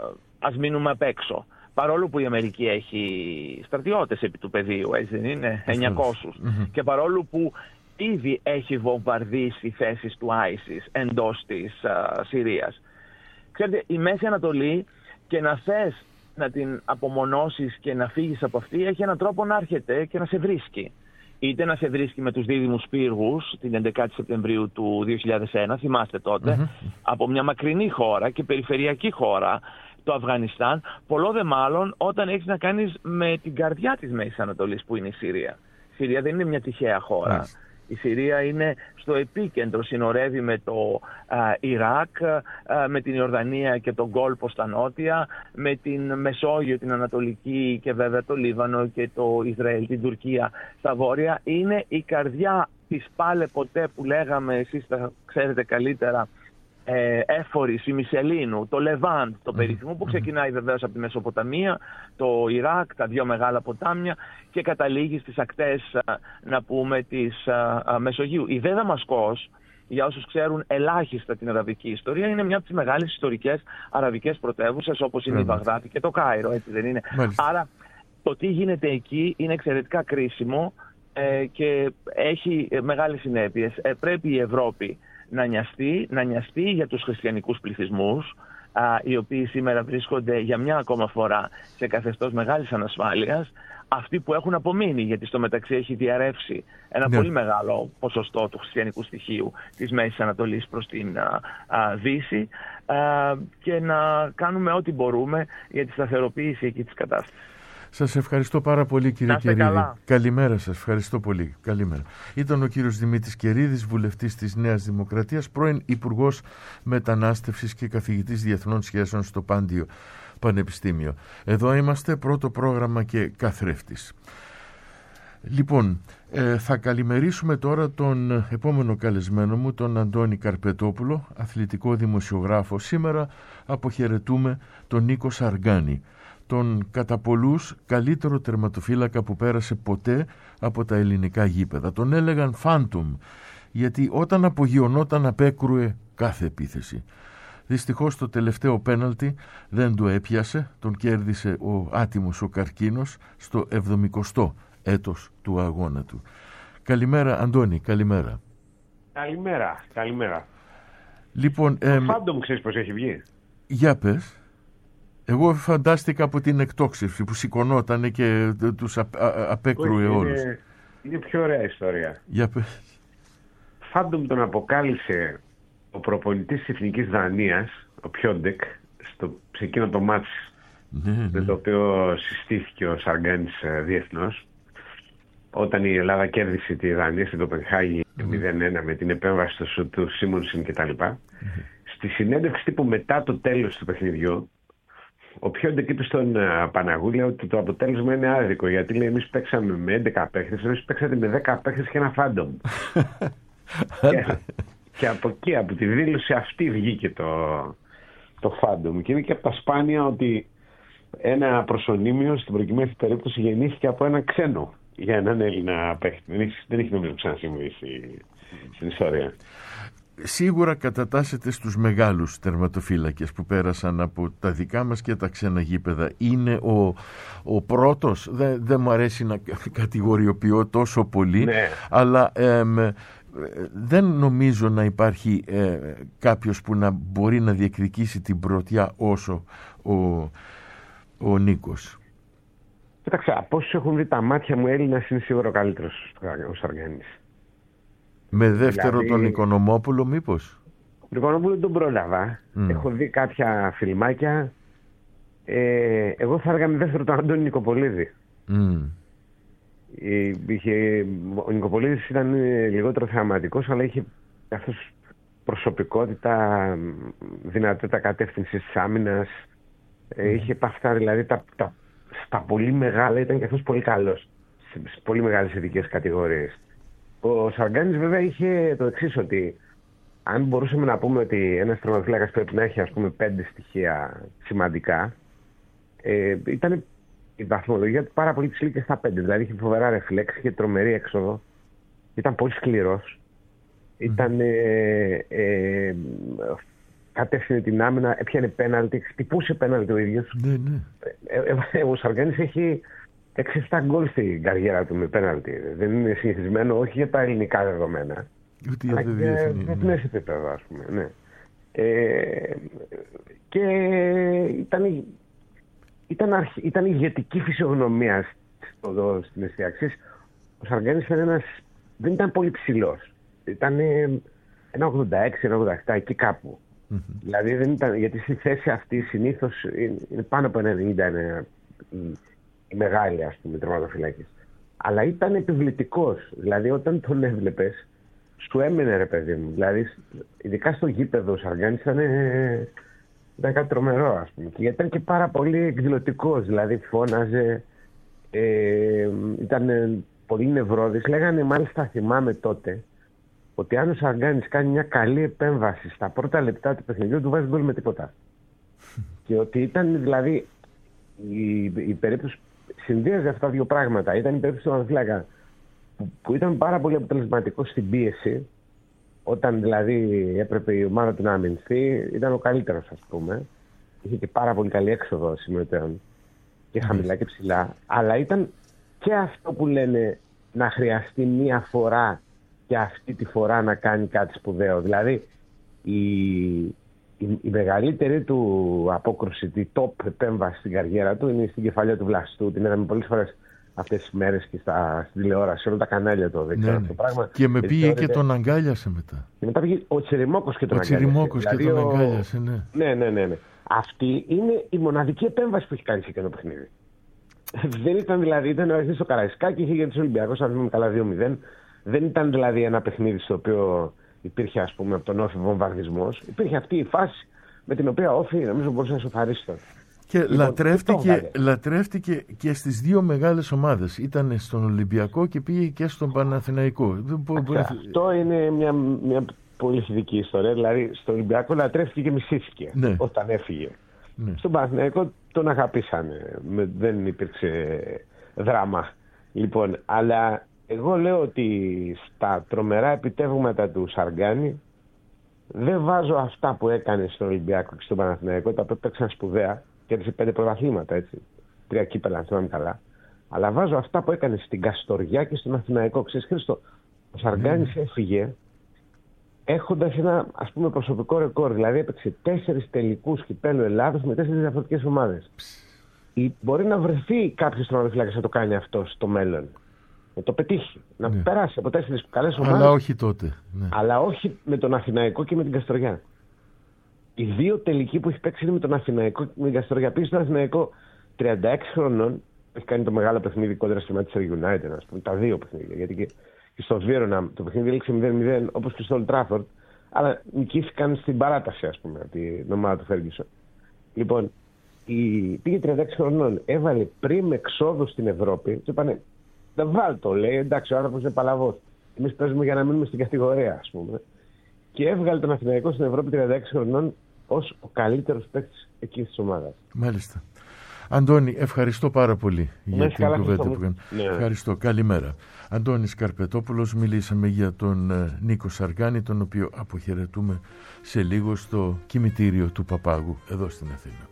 ας μείνουμε απ' έξω. Παρόλο που η Αμερική έχει στρατιώτες επί του πεδίου, έτσι δεν είναι, εννιακόσιους. Mm-hmm. Και παρόλο που ήδη έχει βομβαρδίσει θέσεις του άισις εντός της α, Συρίας. Ξέρετε, η Μέση Ανατολή, και να θες να την απομονώσεις και να φύγεις από αυτή, έχει έναν τρόπο να έρχεται και να σε βρίσκει. Είτε να σε βρίσκει με τους δίδυμους πύργους την έντεκα Σεπτεμβρίου του δύο χιλιάδες ένα, θυμάστε τότε, mm-hmm. από μια μακρινή χώρα και περιφερειακή χώρα, το Αφγανιστάν, πολλό δε μάλλον όταν έχεις να κάνεις με την καρδιά της Μέσης Ανατολής που είναι η Συρία. Η Συρία δεν είναι μια τυχαία χώρα. Mm. Η Συρία είναι στο επίκεντρο, συνορεύει με το α, Ιράκ, α, με την Ιορδανία και τον Κόλπο στα νότια, με την Μεσόγειο, την Ανατολική και βέβαια το Λίβανο και το Ισραήλ, την Τουρκία στα βόρεια. Είναι η καρδιά της πάλε ποτέ που λέγαμε, εσείς τα ξέρετε καλύτερα, ε, Έφορης, η Μισελίνου, το Λεβάντ, το περίφημο, που ξεκινάει βεβαίως από τη Μεσοποταμία, το Ιράκ, τα δύο μεγάλα ποτάμια, και καταλήγει στις ακτές, να πούμε, της α, Μεσογείου. Η δε Δαμασκός, για όσους ξέρουν ελάχιστα την αραβική ιστορία, είναι μια από τις μεγάλες ιστορικές αραβικές πρωτεύουσες, όπως είναι mm. η Βαγδάτη και το Κάιρο, έτσι δεν είναι? Μάλιστα. Άρα το τι γίνεται εκεί είναι εξαιρετικά κρίσιμο ε, και έχει μεγάλες συνέπειες. Ε, πρέπει η Ευρώπη να νοιαστεί, να νοιαστεί για τους χριστιανικούς πληθυσμούς, α, οι οποίοι σήμερα βρίσκονται για μια ακόμα φορά σε καθεστώς μεγάλης ανασφάλειας, αυτοί που έχουν απομείνει, γιατί στο μεταξύ έχει διαρρεύσει ένα ναι. πολύ μεγάλο ποσοστό του χριστιανικού στοιχείου της Μέσης Ανατολής προς την α, α, Δύση, α, και να κάνουμε ό,τι μπορούμε για τη σταθεροποίηση εκεί της κατάστασης.
Σας ευχαριστώ πάρα πολύ, κύριε Κερίδη. Καλημέρα σας, ευχαριστώ πολύ. Καλημέρα. Ήταν ο κύριος Δημήτρης Κερίδης, βουλευτής της Νέας Δημοκρατίας, πρώην Υπουργός Μετανάστευσης και καθηγητής Διεθνών Σχέσεων στο Πάντιο Πανεπιστήμιο. Εδώ είμαστε, πρώτο πρόγραμμα και καθρέφτης. Λοιπόν, ε, θα καλημερίσουμε τώρα τον επόμενο καλεσμένο μου, τον Αντώνη Καρπετόπουλο, αθλητικό δημοσιογράφο. Σήμερα αποχαιρετούμε τον Νίκο Σαργάνη, τον κατά πολλούς καλύτερο τερματοφύλακα που πέρασε ποτέ από τα ελληνικά γήπεδα. Τον έλεγαν Phantom, γιατί όταν απογειωνόταν απέκρουε κάθε επίθεση. Δυστυχώς το τελευταίο πέναλτι δεν το έπιασε, τον κέρδισε ο άτιμος ο καρκίνος στο εβδομηκοστό έτος του αγώνα του. Καλημέρα Αντώνη, καλημέρα.
Καλημέρα, καλημέρα.
Λοιπόν,
το ε, Phantom ξέρεις πως έχει βγει?
Για πες. Εγώ φαντάστηκα από την εκτόξευση που σηκωνότανε και τους απέκρουε όλους.
Είναι, είναι πιο ωραία ιστορία.
Για πες.
Φάντομ τον αποκάλυψε ο προπονητής της Εθνικής Δανίας, ο Πιόντεκ, στο, σε εκείνο το μάτς
ναι, ναι.
με το οποίο συστήθηκε ο Σαργκάνης διεθνώς, όταν η Ελλάδα κέρδισε τη Δανία στην Κοπενχάγη mm-hmm. μηδέν ένα με την επέμβαση του σουτ του Σίμονσεν κτλ. Mm-hmm. Στη συνέντευξη τύπου μετά το τέλος του παιχνιδιού, ο Πιόντεκ είπε στον uh, Παναγούλια ότι το αποτέλεσμα είναι άδικο, γιατί λέει εμείς παίξαμε με έντεκα παίχτες, εμείς παίξατε με δέκα παίχτες και ένα φάντομ. και, και από εκεί, από τη δήλωση αυτή βγήκε το, το φάντομ. Και είναι και από τα σπάνια ότι ένα προσωνύμιο στην προκειμένη περίπτωση γεννήθηκε από ένα ξένο για έναν Έλληνα παίχτη. Δεν έχει, δεν έχει νομίζω ξανασυμβεί στη, στην ιστορία.
Σίγουρα κατατάσσεται στους μεγάλους τερματοφύλακες που πέρασαν από τα δικά μας και τα ξένα γήπεδα. Είναι ο, ο πρώτος, δεν, δεν μου αρέσει να κατηγοριοποιώ τόσο πολύ, ναι. αλλά εμ, δεν νομίζω να υπάρχει ε, κάποιος που να μπορεί να διεκδικήσει την πρωτιά όσο ο, ο Νίκος.
Κοίταξε, από όσους έχουν δει τα μάτια μου, Έλληνας είναι σίγουρα ο καλύτερος ο Σαργκάνης.
Με δεύτερο
δηλαδή,
τον Οικονομόπουλο μήπως?
Τον Οικονομόπουλο τον πρόλαβα. Mm. Έχω δει κάποια φιλμάκια. Ε, εγώ θα έλεγα με δεύτερο τον Αντώνη Νικοπολίδη. Mm. Ε, είχε, ο Νικοπολίδης ήταν λιγότερο θεαματικός, αλλά είχε καθώς προσωπικότητα, δυνατότητα κατεύθυνσης της άμυνας. Ε, mm. Είχε παυκά, δηλαδή τα, τα, στα πολύ μεγάλα ήταν και αυτός πολύ καλός. Σε, σε πολύ μεγάλες ειδικές κατηγορίες. Ο Σαργκάνης βέβαια είχε το εξής, ότι αν μπορούσαμε να πούμε ότι ένας τερματοφύλακας πρέπει να έχει ας πούμε πέντε στοιχεία σημαντικά, ε, ήταν η βαθμολογία του πάρα πολύ ψηλή και στα πέντε. Δηλαδή είχε φοβερά ρεφλέξ, είχε τρομερή έξοδο, ήταν πολύ σκληρός, mm. ήταν ε, ε, κατεύθυνε την άμυνα, έπιανε πέναλτι, χτυπούσε πέναλτι ο ίδιος.
Ναι, ναι.
Ε, ε, ο Σαργκάνης έχει έξι εφτά γκολ στην καριέρα του με πέναλτι. Δεν είναι συνηθισμένο, όχι για τα ελληνικά δεδομένα,
ούτε
αλλά και για διεθνές επίπεδο, ας πούμε. Ναι. Ε, και ήταν, ήταν, αρχ, ήταν ηγετική φυσιογνωμία στην εστιαξής. Ο Σαργκάνης ήταν ένας, δεν ήταν πολύ ψηλός. Ήταν ένα ογδόντα έξι ένα ογδόντα επτά εκεί κάπου. Mm-hmm. Δηλαδή δεν ήταν, γιατί στη θέση αυτή συνήθως είναι πάνω από ένα ενενήντα είναι η μεγάλη, ας πούμε, τερματοφυλάκης. Αλλά ήταν επιβλητικός. Δηλαδή όταν τον έβλεπες, σου έμενε, ρε παιδί μου. Δηλαδή, ειδικά στο γήπεδο ο Σαργκάνης ήταν, ήταν κάτι τρομερό, ας πούμε. Και ήταν και πάρα πολύ εκδηλωτικός. Δηλαδή φώναζε, ε, ήταν πολύ νευρώδης. Λέγανε, μάλιστα θυμάμαι τότε, ότι αν ο Σαργκάνης κάνει μια καλή επέμβαση στα πρώτα λεπτά του παιχνιδιού, του βάζει γκολ με τίποτα. Και ότι ήταν δηλαδή η, η περίπτωση συνδύαζε αυτά τα δύο πράγματα. Ήταν η περίπτωση του Ανφλάκα που, που ήταν πάρα πολύ αποτελεσματικό στην πίεση, όταν δηλαδή έπρεπε η ομάδα του να αμυνθεί, ήταν ο καλύτερος, ας πούμε. Είχε και πάρα πολύ καλή έξοδο συμμετέχον και χαμηλά και ψηλά. Αλλά ήταν και αυτό που λένε να χρειαστεί μία φορά και αυτή τη φορά να κάνει κάτι σπουδαίο. Δηλαδή η, η, η μεγαλύτερη του απόκρουση, τη top επέμβαση στην καριέρα του είναι στην κεφαλιά του Βλαστού. Την είδαμε πολλές φορές αυτές τις μέρες και στα, στην τηλεόραση, όλα τα κανάλια το δείξαν, ναι, αυτό το πράγμα.
Και με πήγε θεωρείται... και τον αγκάλιασε μετά.
Και μετά πήγε ο Τσιριμόκος και τον
ο
αγκάλιασε.
Ο Τσιριμόκος
δηλαδή,
και τον
ο...
αγκάλιασε, ναι.
Ναι, ναι, ναι, ναι. Αυτή είναι η μοναδική επέμβαση που έχει κάνει σε εκείνο το παιχνίδι. Δεν ήταν δηλαδή, ήταν ο αρχής στο Καραϊσκάκι, είχε για τους Ολυμπιακούς, αν πούμε καλά δύο μηδέν. Δεν ήταν δηλαδή ένα παιχνίδι στο οποίο υπήρχε, ας πούμε, από τον Όφη βομβαρδισμός. Υπήρχε αυτή η φάση με την οποία ο Όφη νομίζω μπορούσε να σοφαρίσει τότε.
Και λοιπόν, λατρεύτηκε, λατρεύτηκε και στις δύο μεγάλες ομάδες. Ήταν στον Ολυμπιακό και πήγε και στον Παναθηναϊκό.
Αυτό είναι μια, μια πολύ θετική ιστορία. Δηλαδή στον Ολυμπιακό λατρεύτηκε και μισήθηκε, ναι, όταν έφυγε. Ναι. Στον Παναθηναϊκό τον αγαπήσανε. Δεν υπήρξε δράμα. Λοιπόν, αλλά εγώ λέω ότι στα τρομερά επιτεύγματα του Σαργκάνη δεν βάζω αυτά που έκανε στον Ολυμπιακό και στον Παναθηναϊκό, τα οποία παίξαν σπουδαία. Κέρδισε πέντε πρωταθλήματα, έτσι. Τρία κύπελα, αν θυμάμαι καλά. Αλλά βάζω αυτά που έκανε στην Καστοριά και στον Αθηναϊκό. Ξέρεις, Χρήστο, ο Σαργκάνης mm. έφυγε έχοντας ένα, ας πούμε, προσωπικό ρεκόρ. Δηλαδή έπαιξε τέσσερις τελικούς κυπέλλου Ελλάδος με τέσσερις διαφορετικές ομάδες. Ή μπορεί να βρεθεί κάποιος τερματοφύλακας να το κάνει αυτό στο μέλλον. Να το πετύχει. Να ναι. περάσει από τέσσερις καλές ομάδες.
Αλλά όχι τότε. Ναι.
Αλλά όχι με τον Αθηναϊκό και με την Καστοριά. Οι δύο τελικοί που έχει παίξει είναι με τον Αθηναϊκό και με την Καστοριά. Πήγε στον Αθηναϊκό τριάντα έξι χρονών. Έχει κάνει το μεγάλο παιχνίδι κόντρα στη Manchester United, ας πούμε. Τα δύο παιχνίδια. Γιατί και, και στο Βίρονα το παιχνίδι έληξε μηδέν μηδέν όπως και στο Old Trafford. Αλλά νικήθηκαν στην παράταση, ας πούμε, από την ομάδα του Ferguson. Λοιπόν, η... πήγε τριάντα έξι χρονών. Έβαλε πριν εξόδου στην Ευρώπη. Του είπανε, δεν βάλ το, λέει. Εντάξει, ο άνθρωπος είναι παλαβός. Εμείς παίζουμε για να μείνουμε στην κατηγορία, ας πούμε. Και έβγαλε τον Αθηναϊκό στην Ευρώπη τριάντα έξι χρονών ως ο καλύτερος παίκτης εκείνης της ομάδας.
Μάλιστα. Αντώνη, ευχαριστώ πάρα πολύ για την κουβέντα που έκανε. Ναι. Ευχαριστώ. Καλημέρα. Αντώνης Καρπετόπουλος, μιλήσαμε για τον Νίκο Σαργάνη, τον οποίο αποχαιρετούμε σε λίγο στο κημητήριο του Παπάγου εδώ στην Αθήνα.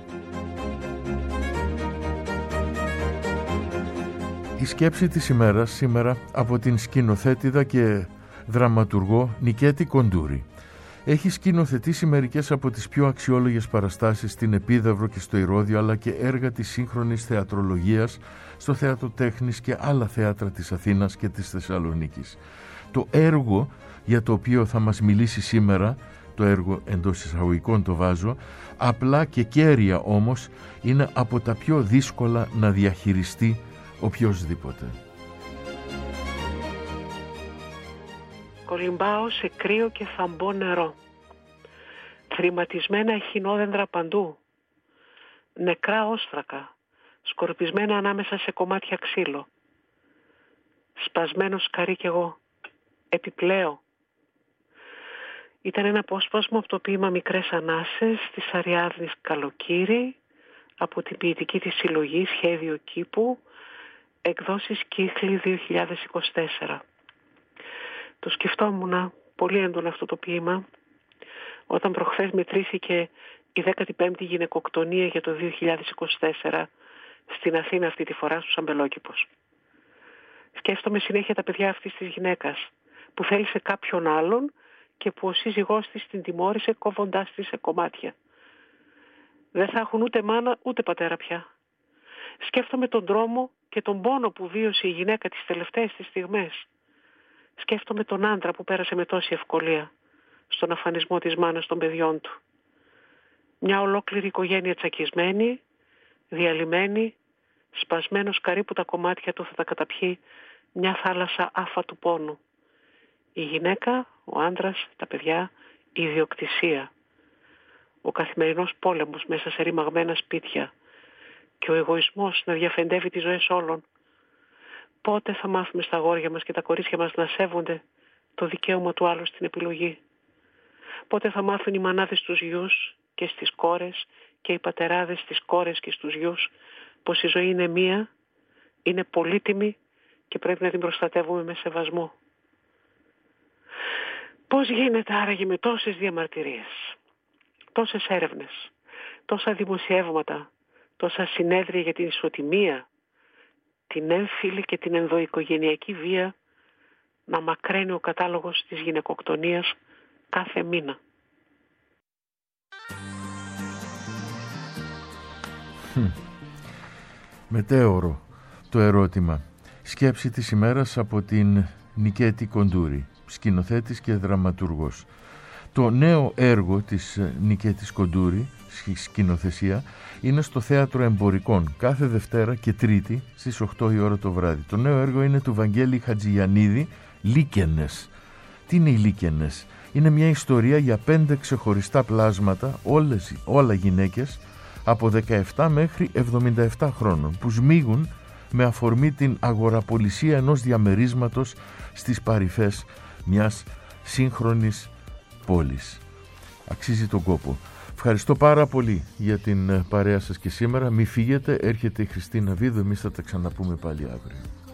Η σκέψη της ημέρας σήμερα από την σκηνοθέτηδα και δραματουργό Νικέτη Κοντούρη. Έχει σκηνοθετήσει μερικές από τις πιο αξιόλογες παραστάσεις στην Επίδαυρο και στο Ηρώδειο, αλλά και έργα της σύγχρονης θεατρολογίας στο Θέατρο Τέχνης και άλλα θέατρα της Αθήνας και της Θεσσαλονίκης. Το έργο για το οποίο θα μας μιλήσει σήμερα, το έργο εντός εισαγωγικών το βάζω, απλά και κέρια όμως, είναι από τα πιο δύσκολα να διαχειριστεί οποιοσδήποτε.
Κολυμπάω σε κρύο και θαμπό νερό. Θρηματισμένα εχινόδεντρα παντού. Νεκρά όστρακα, σκορπισμένα ανάμεσα σε κομμάτια ξύλο. Σπασμένο σκαρί κι εγώ. Επιπλέω. Ήταν ένα απόσπασμα από το ποίημα «Μικρές Ανάσες» της Αριάδνης Καλοκύρη, από την ποιητική της συλλογή «Σχέδιο κήπου», εκδόσεις Κύχλη δύο χιλιάδες είκοσι τέσσερα. Το σκεφτόμουν πολύ έντονα αυτό το ποίημα όταν προχθές μετρήθηκε η δέκατη πέμπτη γυναικοκτονία για το δύο χιλιάδες είκοσι τέσσερα στην Αθήνα, αυτή τη φορά στους Αμπελόκηπος. Σκέφτομαι συνέχεια τα παιδιά αυτής της γυναίκας που θέλησε κάποιον άλλον και που ο σύζυγός της την τιμώρησε κόβοντάς της σε κομμάτια. Δεν θα έχουν ούτε μάνα ούτε πατέρα πια. Σκέφτομαι τον τρόμο και τον πόνο που βίωσε η γυναίκα τις τελευταίες της στιγμές. Σκέφτομαι τον άντρα που πέρασε με τόση ευκολία στον αφανισμό της μάνας των παιδιών του. Μια ολόκληρη οικογένεια τσακισμένη, διαλυμένη, σπασμένο σκαρί που τα κομμάτια του θα τα καταπιεί μια θάλασσα άφατου πόνου. Η γυναίκα, ο άντρας, τα παιδιά, η ιδιοκτησία. Ο καθημερινός πόλεμος μέσα σε ρημαγμένα σπίτια και ο εγωισμός να διαφεντεύει τις ζωές όλων. Πότε θα μάθουμε στα αγόρια μας και τα κορίτσια μας να σέβονται το δικαίωμα του άλλου στην επιλογή. Πότε θα μάθουν οι μανάδες στους γιους και στις κόρες και οι πατεράδες στις κόρες και στους γιους πως η ζωή είναι μία, είναι πολύτιμη και πρέπει να την προστατεύουμε με σεβασμό. Πώς γίνεται άραγε με τόσες διαμαρτυρίες, τόσες έρευνες, τόσα δημοσιεύματα, τόσα συνέδρια για την ισοτιμία, την έμφυλη και την ενδοοικογενειακή βία να μακραίνει ο κατάλογος της γυναικοκτονίας κάθε μήνα.
Hm. Μετέωρο το ερώτημα. Σκέψη της ημέρας από την Νικέτη Κοντούρη, σκηνοθέτης και δραματουργός. Το νέο έργο της Νικέτης Κοντούρη, σκηνοθεσία, είναι στο Θέατρο Εμπορικών κάθε Δευτέρα και Τρίτη στις οκτώ η ώρα το βράδυ. Το νέο έργο είναι του Βαγγέλη Χατζηγιαννίδη, Λίκενες. Τι είναι οι Λίκενες? Είναι μια ιστορία για πέντε ξεχωριστά πλάσματα, όλες, όλα γυναίκες, από δεκαεπτά μέχρι εβδομήντα επτά χρόνων, που σμίγουν με αφορμή την αγοραπολισία ενός διαμερίσματος στις παρυφές μιας σύγχρονης πόλης. Αξίζει τον κόπο. Ευχαριστώ πάρα πολύ για την παρέα σας και σήμερα. Μη φύγετε, έρχεται η Χριστίνα Βίδου, εμείς θα τα ξαναπούμε πάλι αύριο.